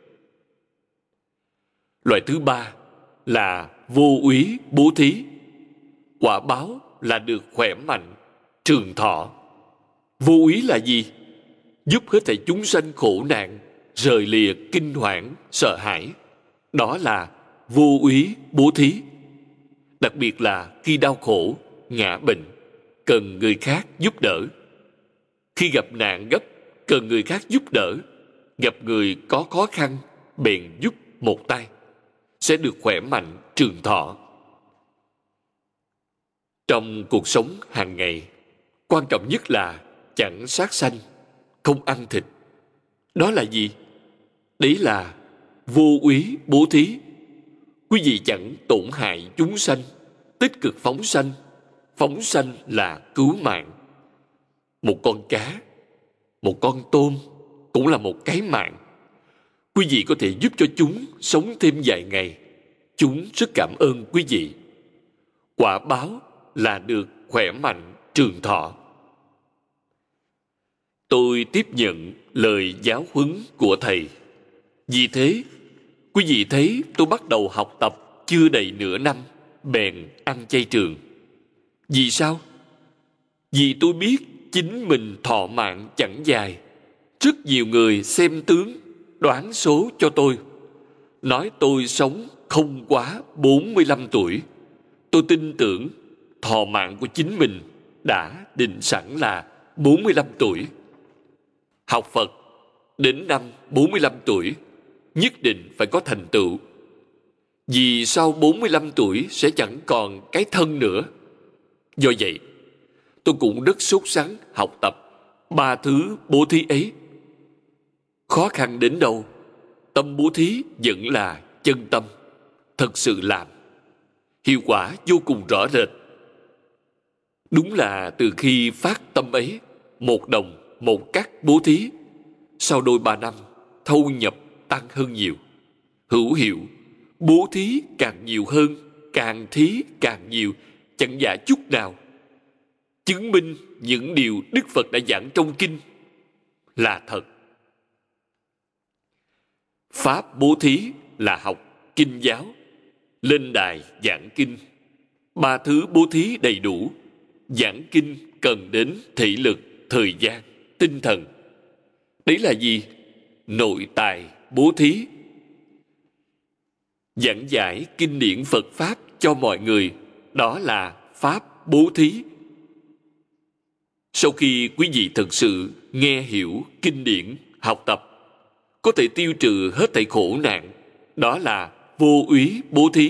Loại thứ ba là vô úy bố thí. Quả báo là được khỏe mạnh, trường thọ. Vô úy là gì? Giúp hết thảy chúng sanh khổ nạn, rời lìa kinh hoảng, sợ hãi. Đó là vô úy bố thí. Đặc biệt là khi đau khổ, ngã bệnh, cần người khác giúp đỡ. Khi gặp nạn gấp, cần người khác giúp đỡ. Gặp người có khó khăn, bèn giúp một tay, sẽ được khỏe mạnh, trường thọ. Trong cuộc sống hàng ngày, quan trọng nhất là chẳng sát sanh, không ăn thịt. Đó là gì? Đấy là vô úy bố thí. Quý vị chẳng tổn hại chúng sanh, tích cực phóng sanh. Phóng sanh là cứu mạng. Một con cá, một con tôm cũng là một cái mạng. Quý vị có thể giúp cho chúng sống thêm vài ngày. Chúng rất cảm ơn quý vị. Quả báo là được khỏe mạnh, trường thọ. Tôi tiếp nhận lời giáo huấn của thầy. Vì thế, quý vị thấy tôi bắt đầu học tập chưa đầy nửa năm, bèn ăn chay trường. Vì sao? Vì tôi biết chính mình thọ mạng chẳng dài. Rất nhiều người xem tướng, đoán số cho tôi, nói tôi sống không quá 45 tuổi. Tôi tin tưởng thọ mạng của chính mình đã định sẵn là 45 tuổi. Học Phật đến năm 45 tuổi nhất định phải có thành tựu. Vì sau 45 tuổi sẽ chẳng còn cái thân nữa. Do vậy, tôi cũng rất sốt sắng học tập 3 thứ bố thí ấy. Khó khăn đến đâu, tâm bố thí vẫn là chân tâm, thật sự làm. Hiệu quả vô cùng rõ rệt. Đúng là từ khi phát tâm ấy, 1 đồng 1 cắt bố thí, sau đôi 3 năm, thâu nhập tăng hơn nhiều. Hữu hiệu, bố thí càng nhiều hơn, càng thí càng nhiều, chẳng giả chút nào. Chứng minh những điều Đức Phật đã giảng trong kinh là thật. Pháp bố thí là học kinh giáo, lên đài giảng kinh. 3 thứ bố thí đầy đủ. Giảng kinh cần đến thể lực, thời gian, tinh thần. Đấy là gì? Nội tài bố thí. Giảng giải kinh điển Phật Pháp cho mọi người, đó là Pháp bố thí. Sau khi quý vị thực sự nghe hiểu kinh điển, học tập, có thể tiêu trừ hết thảy khổ nạn, đó là vô úy bố thí.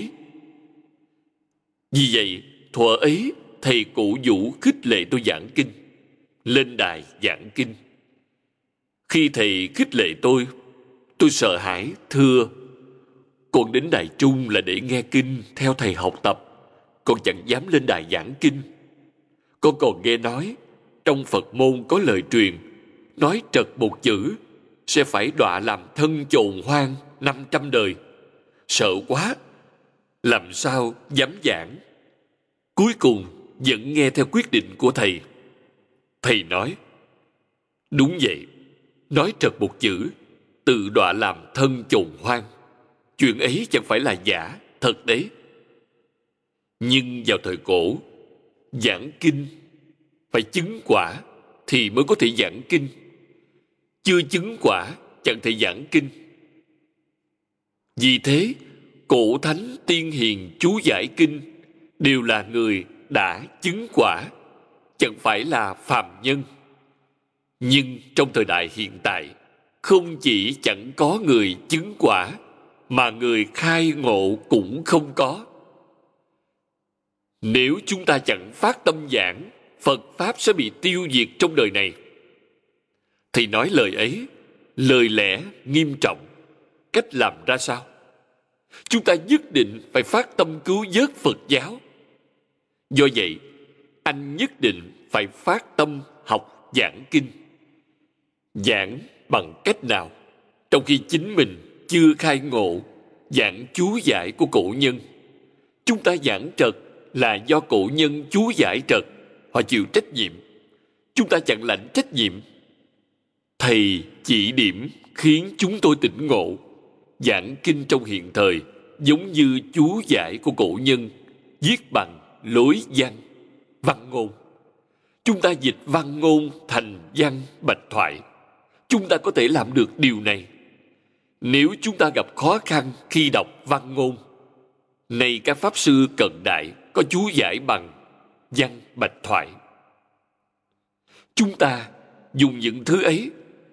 Vì vậy, thuở ấy, thầy cổ vũ khích lệ tôi giảng kinh, lên đài giảng kinh. Khi thầy khích lệ tôi Tôi sợ hãi, thưa: con đến đài Trung là để nghe kinh, theo thầy học tập. Con chẳng dám lên đài giảng kinh. Con còn nghe nói, trong Phật môn có lời truyền, nói trật một chữ, sẽ phải đọa làm thân chồn hoang 500 đời. Sợ quá, làm sao dám giảng. Cuối cùng vẫn nghe theo quyết định của thầy. Thầy nói: đúng vậy, nói trật một chữ, tự đọa làm thân chồn hoang. Chuyện ấy chẳng phải là giả, thật đấy. Nhưng vào thời cổ, giảng kinh phải chứng quả thì mới có thể giảng kinh. Chưa chứng quả chẳng thể giảng kinh. Vì thế, cổ thánh tiên hiền chú giải kinh đều là người đã chứng quả, chẳng phải là phàm nhân. Nhưng trong thời đại hiện tại, không chỉ chẳng có người chứng quả, mà người khai ngộ cũng không có. Nếu chúng ta chẳng phát tâm giảng, Phật Pháp sẽ bị tiêu diệt trong đời này. Thì nói lời ấy, lời lẽ nghiêm trọng. Cách làm ra sao? Chúng ta nhất định phải phát tâm cứu vớt Phật giáo. Do vậy, anh nhất định phải phát tâm học giảng kinh. Giảng bằng cách nào? Trong khi chính mình chưa khai ngộ, giảng chú giải của cổ nhân. Chúng ta giảng trật là do cổ nhân chú giải trật, họ chịu trách nhiệm. Chúng ta chẳng lãnh trách nhiệm. Thầy chỉ điểm khiến chúng tôi tỉnh ngộ. Giảng kinh trong hiện thời giống như chú giải của cổ nhân, viết bằng lối văn, văn ngôn. Chúng ta dịch văn ngôn thành văn bạch thoại. Chúng ta có thể làm được điều này. Nếu chúng ta gặp khó khăn khi đọc văn ngôn, này các pháp sư cận đại có chú giải bằng văn bạch thoại. Chúng ta dùng những thứ ấy.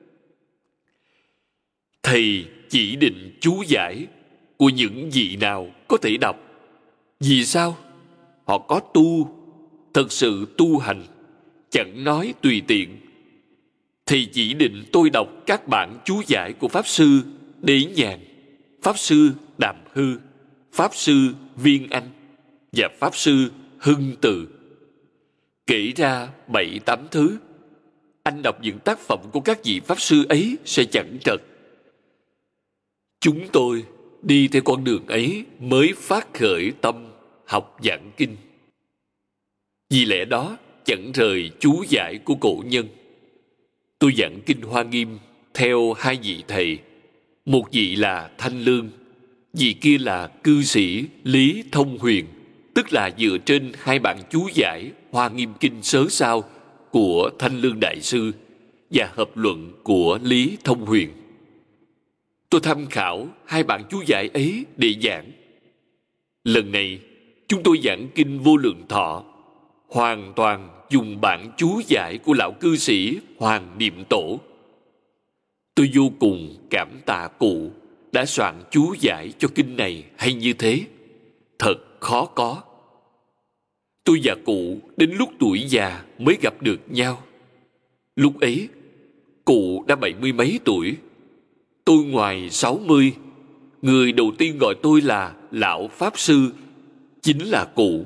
Thầy chỉ định chú giải của những vị nào có thể đọc. Vì sao? Họ có tu, thật sự tu hành, chẳng nói tùy tiện. Thầy chỉ định tôi đọc các bản chú giải của Pháp Sư Đế Nhàn, Pháp Sư Đàm Hư, Pháp Sư Viên Anh và Pháp Sư Hưng Từ. Kể ra 7-8 thứ. Anh đọc những tác phẩm của các vị Pháp Sư ấy sẽ chẳng trật. Chúng tôi đi theo con đường ấy mới phát khởi tâm học giảng kinh. Vì lẽ đó chẳng rời chú giải của cổ nhân. Tôi giảng kinh Hoa Nghiêm theo hai vị thầy. Một vị là Thanh Lương, vị kia là cư sĩ Lý Thông Huyền, tức là dựa trên hai bản chú giải Hoa Nghiêm kinh sớ sao của Thanh Lương Đại Sư và hợp luận của Lý Thông Huyền. Tôi tham khảo hai bản chú giải ấy để giảng. Lần này, chúng tôi giảng kinh Vô Lượng Thọ, hoàn toàn dùng bản chú giải của lão cư sĩ Hoàng Niệm Tổ. Tôi vô cùng cảm tạ cụ đã soạn chú giải cho kinh này hay như thế. Thật khó có. Tôi và cụ đến lúc tuổi già mới gặp được nhau. Lúc ấy, cụ đã 70 mấy tuổi. Tôi ngoài 60. Người đầu tiên gọi tôi là Lão Pháp Sư chính là cụ.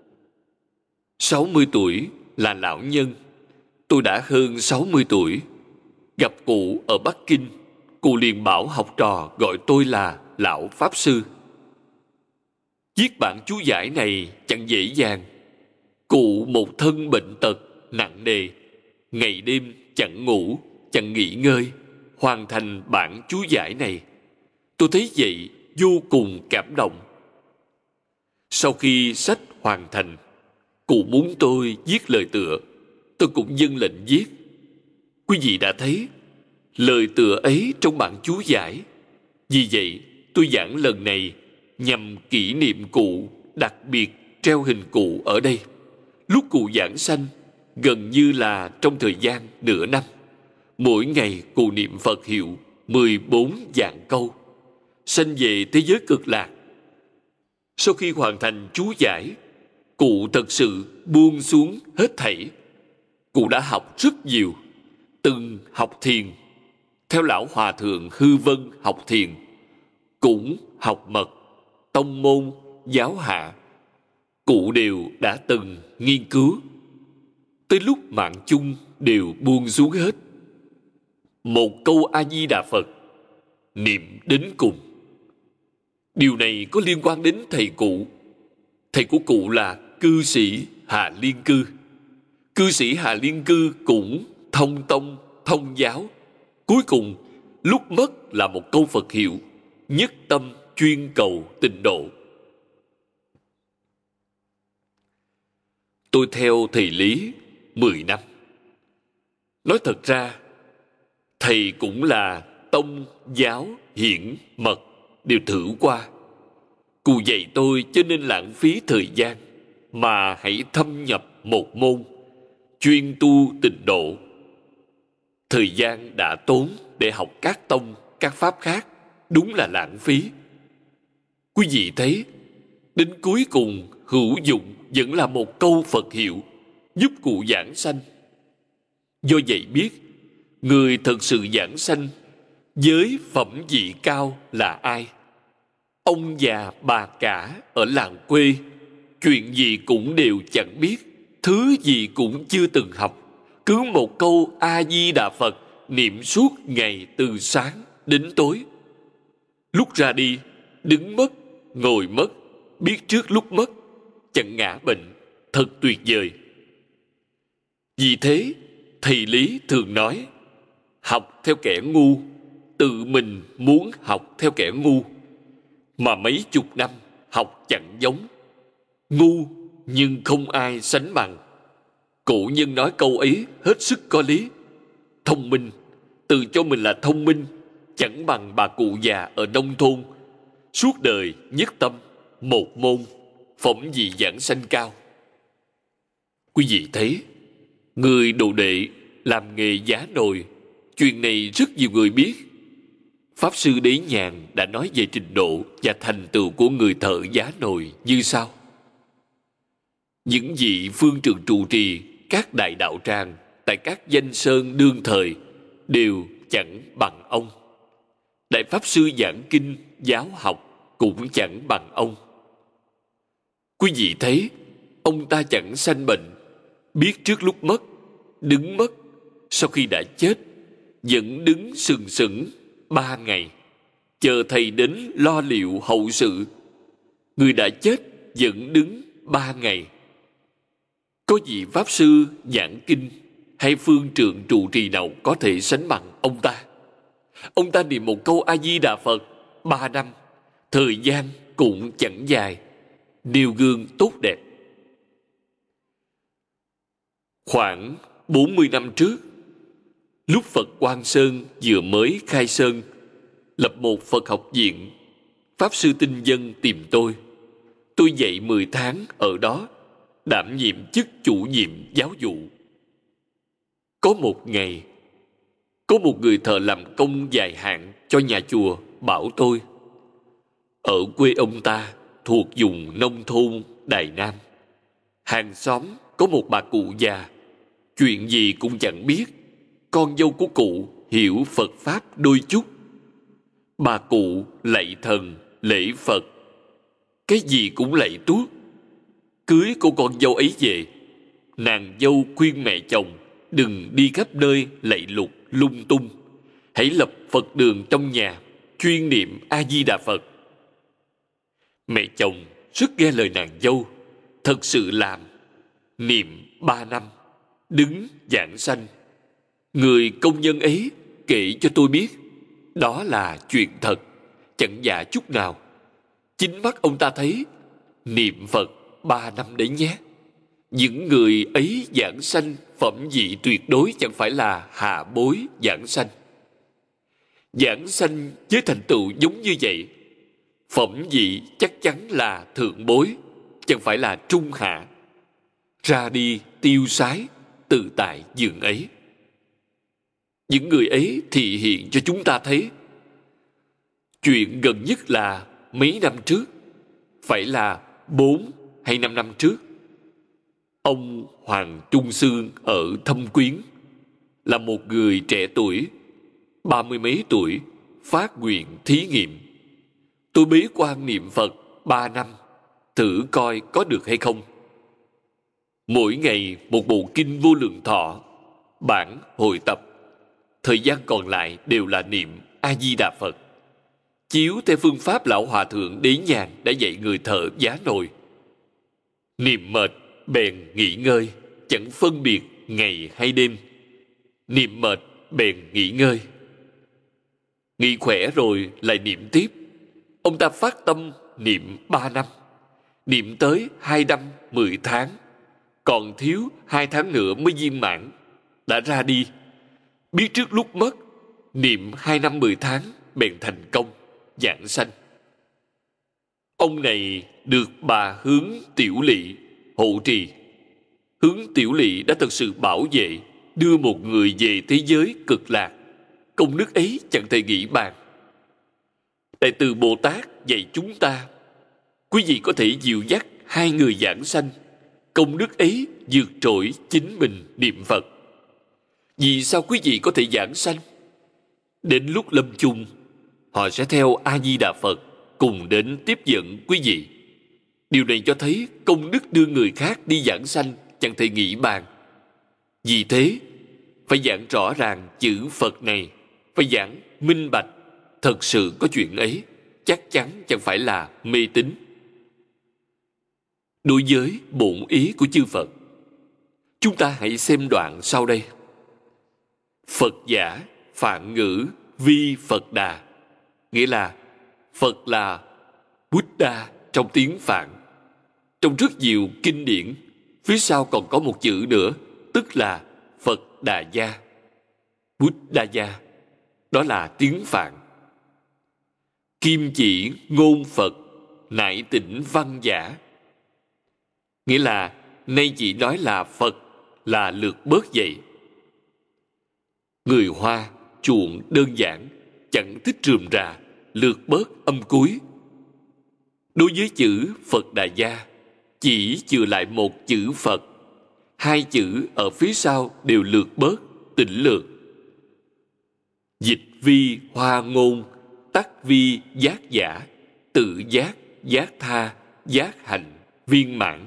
60 tuổi là lão nhân. Tôi đã hơn 60 tuổi. Gặp cụ ở Bắc Kinh, cụ liền bảo học trò gọi tôi là Lão Pháp Sư. Viết bản chú giải này chẳng dễ dàng. Cụ một thân bệnh tật nặng nề, ngày đêm chẳng ngủ, chẳng nghỉ ngơi, hoàn thành bản chú giải này. Tôi thấy vậy vô cùng cảm động. Sau khi sách hoàn thành, cụ muốn tôi viết lời tựa. Tôi cũng dâng lệnh viết. Quý vị đã thấy lời tựa ấy trong bản chú giải. Vì vậy, tôi giảng lần này nhằm kỷ niệm cụ, đặc biệt treo hình cụ ở đây. Lúc cụ giảng sanh, gần như là trong thời gian nửa năm. Mỗi ngày cụ niệm Phật hiệu 14 vạn câu, sanh về thế giới cực lạc. Sau khi hoàn thành chú giải, cụ thật sự buông xuống hết thảy. Cụ đã học rất nhiều, từng học thiền. theo lão hòa thượng Hư Vân học thiền, cũng học mật, tông môn, giáo hạ, cụ đều đã từng nghiên cứu. Tới lúc mạng chung đều buông xuống hết. Một câu A Di Đà Phật, niệm đến cùng. Điều này có liên quan đến thầy cụ. Thầy của cụ là cư sĩ Hà Liên Cư. Cư sĩ Hà Liên Cư cũng thông tông, thông giáo. Cuối cùng, lúc mất là một câu Phật hiệu: nhất tâm chuyên cầu tịnh độ. Tôi theo thầy Lý 10 năm. Nói thật ra, thầy cũng là tông, giáo, hiển, mật đều thử qua. Cụ dạy tôi cho nên lãng phí thời gian, mà hãy thâm nhập một môn, chuyên tu tịnh độ. Thời gian đã tốn để học các tông, các pháp khác, đúng là lãng phí. Quý vị thấy, đến cuối cùng hữu dụng vẫn là một câu Phật hiệu, giúp cụ giảng sanh. Do vậy biết, người thật sự giảng sanh, giới phẩm vị cao là ai? Ông già bà cả ở làng quê, chuyện gì cũng đều chẳng biết, thứ gì cũng chưa từng học. Cứ một câu A-di-đà Phật niệm suốt ngày từ sáng đến tối. Lúc ra đi, đứng mất, ngồi mất, biết trước lúc mất, chẳng ngã bệnh, thật tuyệt vời. Vì thế, thầy Lý thường nói, học theo kẻ ngu, tự mình muốn học theo kẻ ngu, mà mấy chục năm học chẳng giống. Ngu nhưng không ai sánh bằng. Cổ nhân nói câu ấy hết sức có lý. Thông minh, tự cho mình là thông minh, chẳng bằng bà cụ già ở nông thôn, suốt đời nhất tâm, một môn, phẩm vị giảng sanh cao. Quý vị thấy, người đồ đệ làm nghề giá nồi, chuyện này rất nhiều người biết. Pháp sư Đế Nhàn đã nói về trình độ và thành tựu của người thợ giá nồi như sau. Những vị phương trường trụ trì các đại đạo tràng tại các danh sơn đương thời đều chẳng bằng ông. Đại Pháp sư giảng kinh, giáo học cũng chẳng bằng ông. Quý vị thấy, ông ta chẳng sanh bệnh, biết trước lúc mất, đứng mất, sau khi đã chết, vẫn đứng sừng sững 3 ngày, chờ thầy đến lo liệu hậu sự. Người đã chết vẫn đứng 3 ngày. Có vị Pháp sư giảng kinh hay phương trượng trụ trì nào có thể sánh bằng ông ta? Ông ta niệm một câu A-di-đà Phật 3 năm, thời gian cũng chẳng dài, nêu gương tốt đẹp. Khoảng 40 năm trước, lúc Phật Quang Sơn vừa mới khai sơn, lập một Phật học viện, Pháp sư Tinh Dân tìm tôi. Tôi dạy 10 tháng ở đó, đảm nhiệm chức chủ nhiệm giáo vụ. Có một ngày, có một người thợ làm công dài hạn cho nhà chùa bảo tôi, ở quê ông ta thuộc vùng nông thôn Đài Nam, hàng xóm có một bà cụ già, chuyện gì cũng chẳng biết. Con dâu của cụ hiểu Phật Pháp đôi chút. Bà cụ lạy thần, lễ Phật, cái gì cũng lạy tuốt. Cưới cô con dâu ấy về, nàng dâu khuyên mẹ chồng đừng đi khắp nơi lạy lục lung tung, hãy lập Phật đường trong nhà, chuyên niệm A-di-đà Phật. Mẹ chồng rất nghe lời nàng dâu, thật sự làm, niệm 3 năm, đứng giảng sanh. Người công nhân ấy kể cho tôi biết, đó là chuyện thật, chẳng giả chút nào. Chính mắt ông ta thấy, niệm Phật 3 năm đấy nhé. Những người ấy giảng sanh phẩm vị tuyệt đối, chẳng phải là hạ bối giảng sanh. Giảng sanh với thành tựu giống như vậy, phẩm vị chắc chắn là thượng bối, chẳng phải là trung hạ. Ra đi tiêu sái, tự tại giường ấy. Những người ấy thị hiện cho chúng ta thấy. Chuyện gần nhất là mấy năm trước, phải là 4 hay 5 năm trước. Ông Hoàng Trung Sương ở Thâm Quyến là một người trẻ tuổi. 30 mấy tuổi, phát nguyện thí nghiệm. Tôi bế quan niệm Phật 3 năm, thử coi có được hay không. Mỗi ngày một bộ kinh Vô Lượng Thọ, bản hội tập. Thời gian còn lại đều là niệm A-di-đà Phật. Chiếu theo phương pháp Lão Hòa Thượng Đế Nhàn đã dạy người thợ giá nồi. Niệm mệt, bèn nghỉ ngơi, chẳng phân biệt ngày hay đêm. Niệm mệt, bèn nghỉ ngơi. Nghỉ khỏe rồi lại niệm tiếp. Ông ta phát tâm niệm 3 năm. Niệm tới 2 năm 10 tháng. Còn thiếu 2 tháng nữa mới viên mãn. Đã ra đi. Biết trước lúc mất, niệm 2 năm 10 tháng bèn thành công, giảng sanh. Ông này được bà Hướng Tiểu Lỵ hộ trì. Hướng Tiểu Lỵ đã thật sự bảo vệ, đưa một người về thế giới cực lạc. Công đức ấy chẳng thể nghĩ bàn. Đại từ Bồ Tát dạy chúng ta, quý vị có thể dìu dắt 2 người giảng sanh. Công đức ấy vượt trội chính mình niệm Phật. Vì sao quý vị có thể giảng sanh? Đến lúc lâm chung, họ sẽ theo A-di-đà Phật cùng đến tiếp dẫn quý vị. Điều này cho thấy công đức đưa người khác đi giảng sanh chẳng thể nghĩ bàn. Vì thế, phải giảng rõ ràng chữ Phật này, phải giảng minh bạch. Thật sự có chuyện ấy, chắc chắn chẳng phải là mê tín. Đối với bổn ý của chư Phật, chúng ta hãy xem đoạn sau đây. Phật giả phạn ngữ vi Phật đà, nghĩa là Phật là Buddha trong tiếng Phạn. Trong rất nhiều kinh điển, phía sau còn có một chữ nữa, tức là Phật Đà Gia, Buddha Gia. Đó là tiếng Phạn. Kim chỉ ngôn Phật, nại tỉnh văn giả. Nghĩa là nay chỉ nói là Phật, là lược bớt vậy. Người Hoa chuộng đơn giản, chẳng thích rườm rà, lược bớt âm cuối. Đối với chữ Phật Đà Gia, chỉ chừa lại một chữ Phật. 2 chữ ở phía sau đều lược bớt, tỉnh lược. Dịch vi hoa ngôn, tắc vi giác giả, tự giác, giác tha, giác hạnh, viên mãn.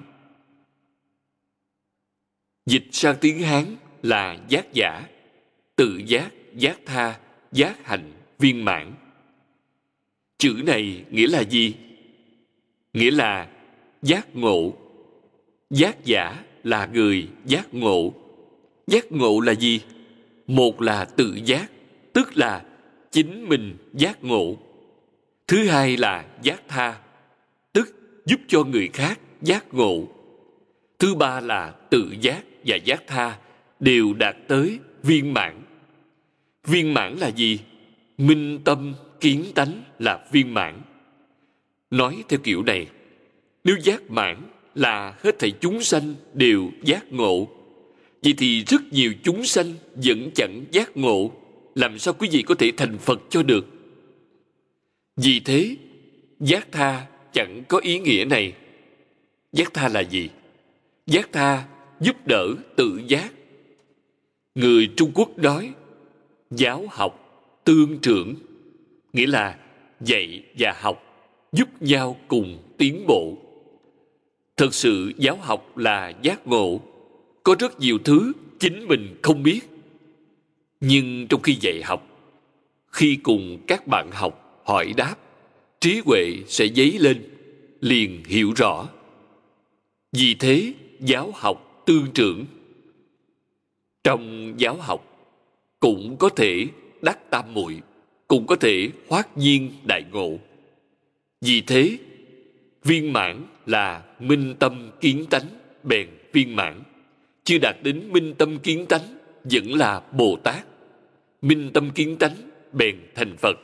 Dịch sang tiếng Hán là giác giả, tự giác, giác tha, giác hạnh, viên mãn. Chữ này nghĩa là gì? Nghĩa là giác ngộ. Giác giả là người giác ngộ. Giác ngộ là gì? Một là tự giác, tức là chính mình giác ngộ. Thứ hai là giác tha, tức giúp cho người khác giác ngộ. Thứ ba là tự giác và giác tha đều đạt tới viên mãn. Viên mãn là gì? Minh tâm kiến tánh là viên mãn. Nói theo kiểu này, nếu giác mãn là hết thảy chúng sanh đều giác ngộ, vậy thì rất nhiều chúng sanh vẫn chẳng giác ngộ. Làm sao quý vị có thể thành Phật cho được? Vì thế, giác tha chẳng có ý nghĩa này. Giác tha là gì? Giác tha giúp đỡ tự giác. Người Trung Quốc nói, giáo học tương trưởng, nghĩa là dạy và học giúp nhau cùng tiến bộ. Thật sự giáo học là giác ngộ. Có rất nhiều thứ chính mình không biết. Nhưng trong khi dạy học, khi cùng các bạn học hỏi đáp, trí huệ sẽ dấy lên, liền hiểu rõ. Vì thế, giáo học tương trưởng. Trong giáo học, cũng có thể đắc tam muội, cũng có thể hoát nhiên đại ngộ. Vì thế, viên mãn là minh tâm kiến tánh, bèn viên mãn. Chưa đạt đến minh tâm kiến tánh, vẫn là Bồ Tát. Minh tâm kiến tánh, bèn thành Phật.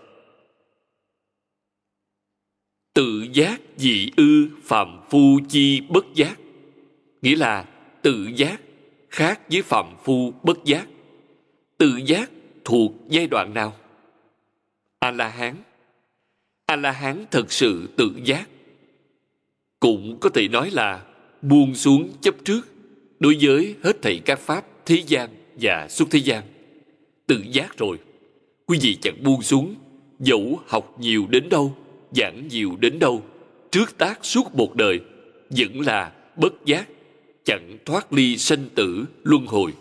Tự giác dị ư phàm phu chi bất giác, nghĩa là tự giác khác với phàm phu bất giác. Tự giác thuộc giai đoạn nào? A-la-hán. A-la-hán thật sự tự giác. Cũng có thể nói là buông xuống chấp trước đối với hết thảy các pháp thế gian và xuất thế gian. Tự giác rồi, quý vị chẳng buông xuống, dẫu học nhiều đến đâu, giảng nhiều đến đâu, trước tác suốt một đời, vẫn là bất giác, chẳng thoát ly sanh tử luân hồi.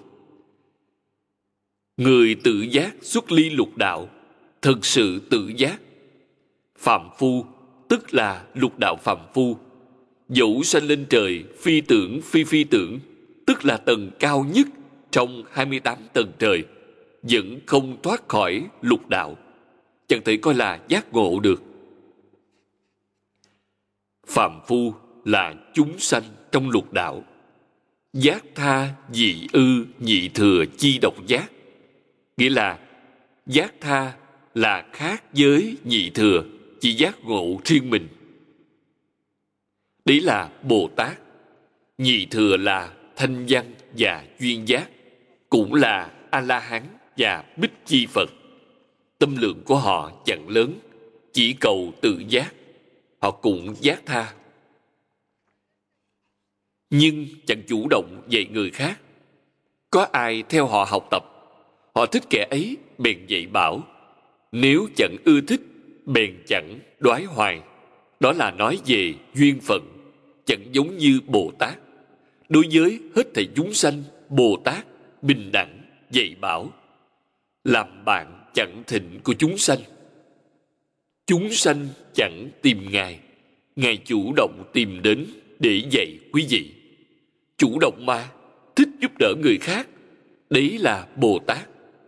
Người tự giác xuất ly lục đạo, thực sự tự giác. Phàm phu tức là lục đạo phàm phu, dẫu sanh lên trời phi tưởng phi phi tưởng, tức là tầng cao nhất trong 28 tầng trời, vẫn không thoát khỏi lục đạo, chẳng thể coi là giác ngộ được. Phàm phu là chúng sanh trong lục đạo. Giác tha dị ư nhị thừa chi độc giác, nghĩa là giác tha là khác với nhị thừa, chỉ giác ngộ riêng mình. Đấy là Bồ Tát. Nhị thừa là thanh văn và duyên giác, cũng là A-la-hán và Bích Chi Phật. Tâm lượng của họ chẳng lớn, chỉ cầu tự giác. Họ cũng giác tha, nhưng chẳng chủ động dạy người khác. Có ai theo họ học tập, họ thích kẻ ấy bèn dạy bảo, nếu chẳng ưa thích bèn chẳng đoái hoài. Đó là nói về duyên phận, chẳng giống như Bồ Tát. Đối với hết thảy chúng sanh, Bồ Tát bình đẳng dạy bảo, làm bạn chẳng thịnh của chúng sanh. Chúng sanh chẳng tìm Ngài, Ngài chủ động tìm đến để dạy quý vị. Chủ động mà, thích giúp đỡ người khác, đấy là Bồ Tát.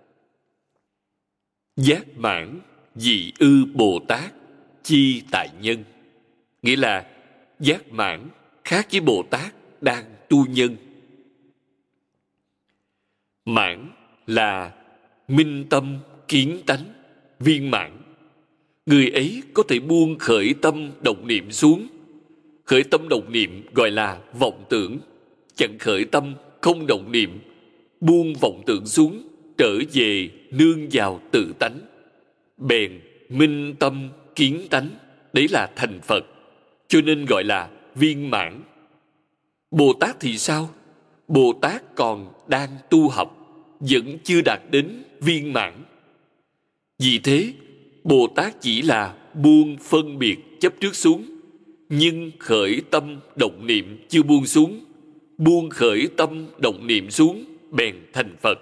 Giác mãn dị ư Bồ Tát chi tại nhân, nghĩa là giác mãn khác với Bồ Tát đang tu nhân. Mãn là minh tâm kiến tánh, viên mãn. Người ấy có thể buông khởi tâm động niệm xuống. Khởi tâm động niệm gọi là vọng tưởng. Chẳng khởi tâm không động niệm, buông vọng tưởng xuống, trở về nương vào tự tánh, bèn minh tâm kiến tánh, đấy là thành Phật, cho nên gọi là viên mãn. Bồ Tát thì sao? Bồ Tát còn đang tu học, vẫn chưa đạt đến viên mãn. Vì thế, Bồ Tát chỉ là buông phân biệt chấp trước xuống, nhưng khởi tâm động niệm chưa buông xuống. Buông khởi tâm động niệm xuống, bèn thành Phật.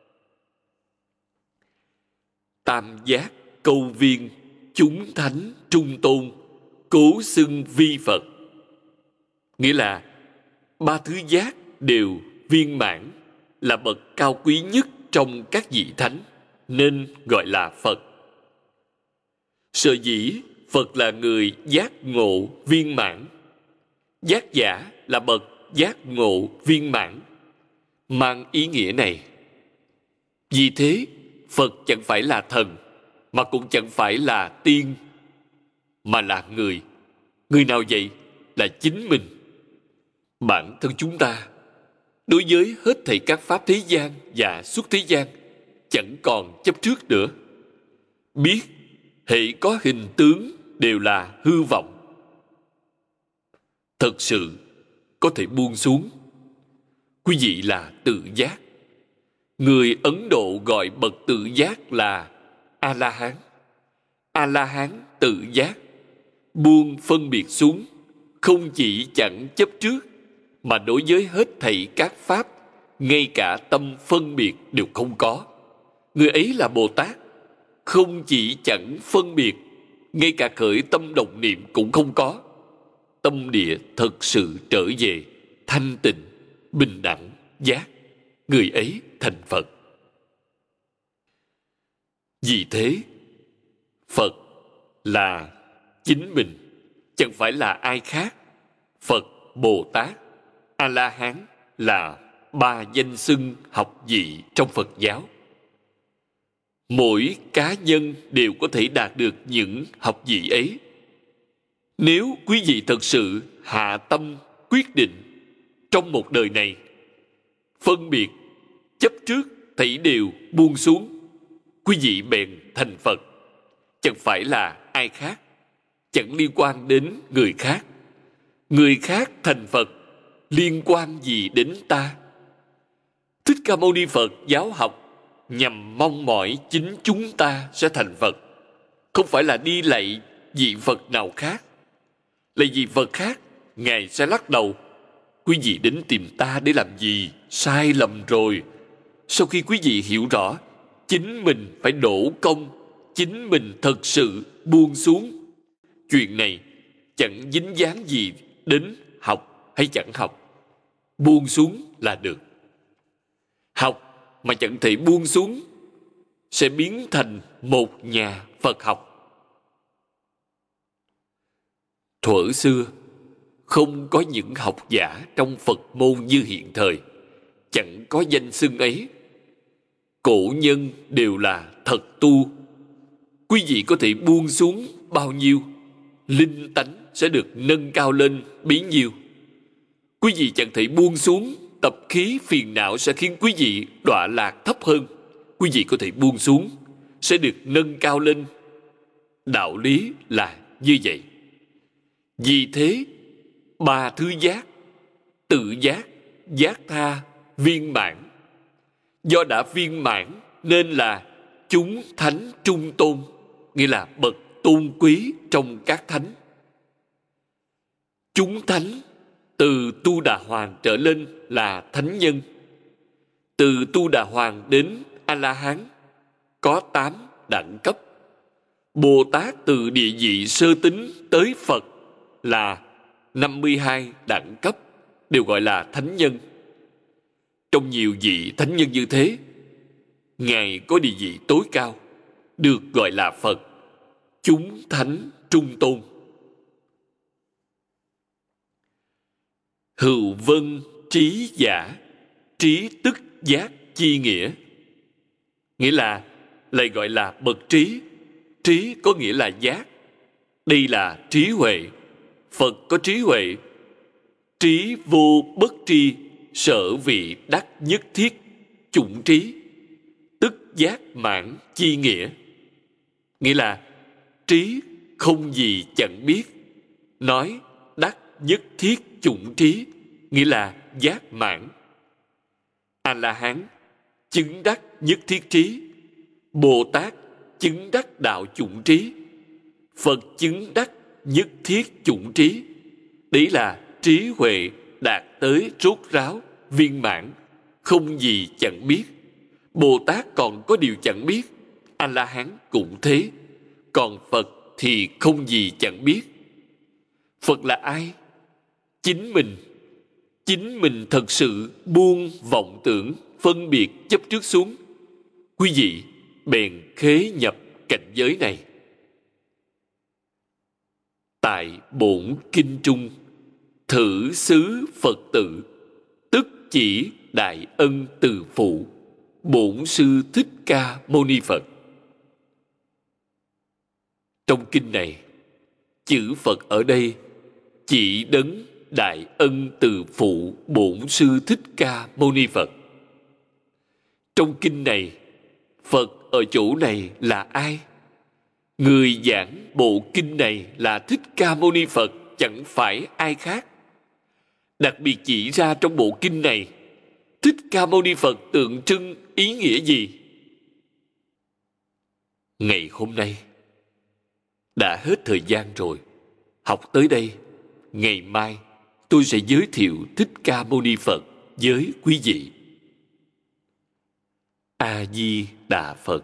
Tam giác câu viên, chúng thánh trung tôn, cố xưng vi Phật. Nghĩa là ba thứ giác đều viên mãn, là bậc cao quý nhất trong các vị thánh, nên gọi là Phật. Sở dĩ Phật là người giác ngộ viên mãn, giác giả là bậc giác ngộ viên mãn, mang ý nghĩa này. Vì thế, Phật chẳng phải là thần, mà cũng chẳng phải là tiên, mà là người. Người nào vậy? Là chính mình. Bản thân chúng ta, đối với hết thảy các pháp thế gian và xuất thế gian, chẳng còn chấp trước nữa. Biết, hễ có hình tướng đều là hư vọng. Thật sự có thể buông xuống. Quý vị là tự giác. Người Ấn Độ gọi bậc tự giác là A-la-hán. A-la-hán tự giác, buông phân biệt xuống, không chỉ chẳng chấp trước, mà đối với hết thảy các pháp, ngay cả tâm phân biệt đều không có. Người ấy là Bồ Tát, không chỉ chẳng phân biệt, ngay cả khởi tâm động niệm cũng không có. Tâm địa thật sự trở về thanh tịnh, bình đẳng, giác. Người ấy thành Phật. Vì thế, Phật là chính mình, chẳng phải là ai khác. Phật, Bồ Tát, A-la-hán là ba danh xưng học vị trong Phật giáo. Mỗi cá nhân đều có thể đạt được những học vị ấy. Nếu quý vị thật sự hạ tâm quyết định trong một đời này, phân biệt, chấp trước thảy đều buông xuống, quý vị bèn thành Phật. Chẳng phải là ai khác, chẳng liên quan đến người khác. Người khác thành Phật, liên quan gì đến ta? Thích Ca Mâu Ni Phật giáo học nhằm mong mỏi chính chúng ta sẽ thành Phật, không phải là đi lạy vị Phật nào khác. Lạy vị Phật khác, Ngài sẽ lắc đầu: quý vị đến tìm ta để làm gì? Sai lầm rồi. Sau khi quý vị hiểu rõ, chính mình phải đổ công, chính mình thật sự buông xuống. Chuyện này chẳng dính dáng gì đến học hay chẳng học. Buông xuống là được. Học mà chẳng thể buông xuống sẽ biến thành một nhà Phật học. Thuở xưa, không có những học giả trong Phật môn như hiện thời, chẳng có danh xưng ấy. Cổ nhân đều là thật tu. Quý vị có thể buông xuống bao nhiêu, linh tánh sẽ được nâng cao lên bấy nhiêu. Quý vị chẳng thể buông xuống, tập khí phiền não sẽ khiến quý vị đọa lạc thấp hơn. Quý vị có thể buông xuống, sẽ được nâng cao lên. Đạo lý là như vậy. Vì thế, ba thứ giác, tự giác, giác tha, viên mãn. Do đã viên mãn nên là chúng thánh trung tôn, nghĩa là bậc tôn quý trong các thánh. Chúng thánh từ Tu Đà Hoàng trở lên là thánh nhân. Từ Tu Đà Hoàng đến A-la-hán có 8 đẳng cấp. Bồ Tát từ địa vị sơ tính tới Phật là 52 đẳng cấp, đều gọi là thánh nhân. Trong nhiều vị thánh nhân như thế, Ngài có địa vị tối cao, được gọi là Phật, chúng thánh trung tôn. Hữu vân trí giả, trí tức giác chi nghĩa. Nghĩa là lại gọi là bậc trí. Trí có nghĩa là giác. Đây là trí huệ. Phật có trí huệ. Trí vô bất tri, sở vị đắc nhất thiết, chủng trí. Tức giác mãn chi nghĩa. Nghĩa là trí không gì chẳng biết. Nói đắc nhất thiết chủng trí, nghĩa là giác mãn. A-la-hán chứng đắc nhất thiết trí. Bồ Tát chứng đắc đạo chủng trí. Phật chứng đắc nhất thiết chủng trí. Đấy là trí huệ đạt tới rốt ráo, viên mãn, không gì chẳng biết. Bồ Tát còn có điều chẳng biết, A-la-hán cũng thế. Còn Phật thì không gì chẳng biết. Phật là ai? Chính mình. Chính mình thật sự buông vọng tưởng, phân biệt chấp trước xuống. Quý vị bèn khế nhập cảnh giới này. Tại bổn kinh trung, thử xứ Phật tự, tức chỉ đại ân từ phụ, bổn sư Thích Ca Mâu Ni Phật. Trong kinh này, chữ Phật ở đây chỉ đấng đại ân từ phụ bổn sư Thích Ca Mâu Ni Phật. Trong kinh này, Phật ở chỗ này là ai? Người giảng bộ kinh này là Thích Ca Mâu Ni Phật, chẳng phải ai khác. Đặc biệt chỉ ra trong bộ kinh này, Thích Ca Mâu Ni Phật tượng trưng ý nghĩa gì? Ngày hôm nay đã hết thời gian rồi. Học tới đây, ngày mai tôi sẽ giới thiệu Thích Ca Mâu Ni Phật với quý vị. A Di Đà Phật.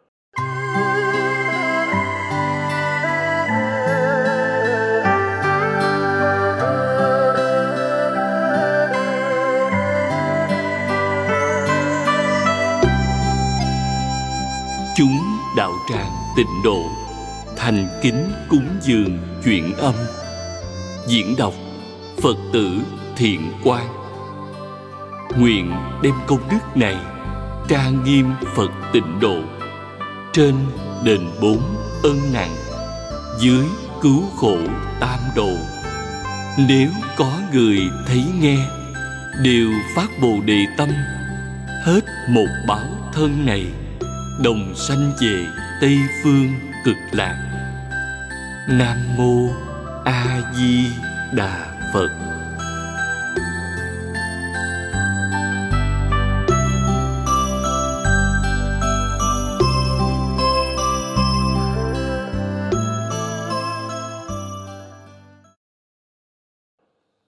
Chúng đạo tràng Tịnh Độ thành kính cúng dường chuyện âm. Diễn đọc Phật tử Thiện Quang. Nguyện đem công đức này trang nghiêm Phật Tịnh Độ, trên đền 4 ân nặng, dưới cứu khổ tam độ. Nếu có người thấy nghe, đều phát Bồ Đề tâm, hết một báo thân này, đồng sanh về Tây Phương Cực Lạc. Nam Mô A Di Đà Phật.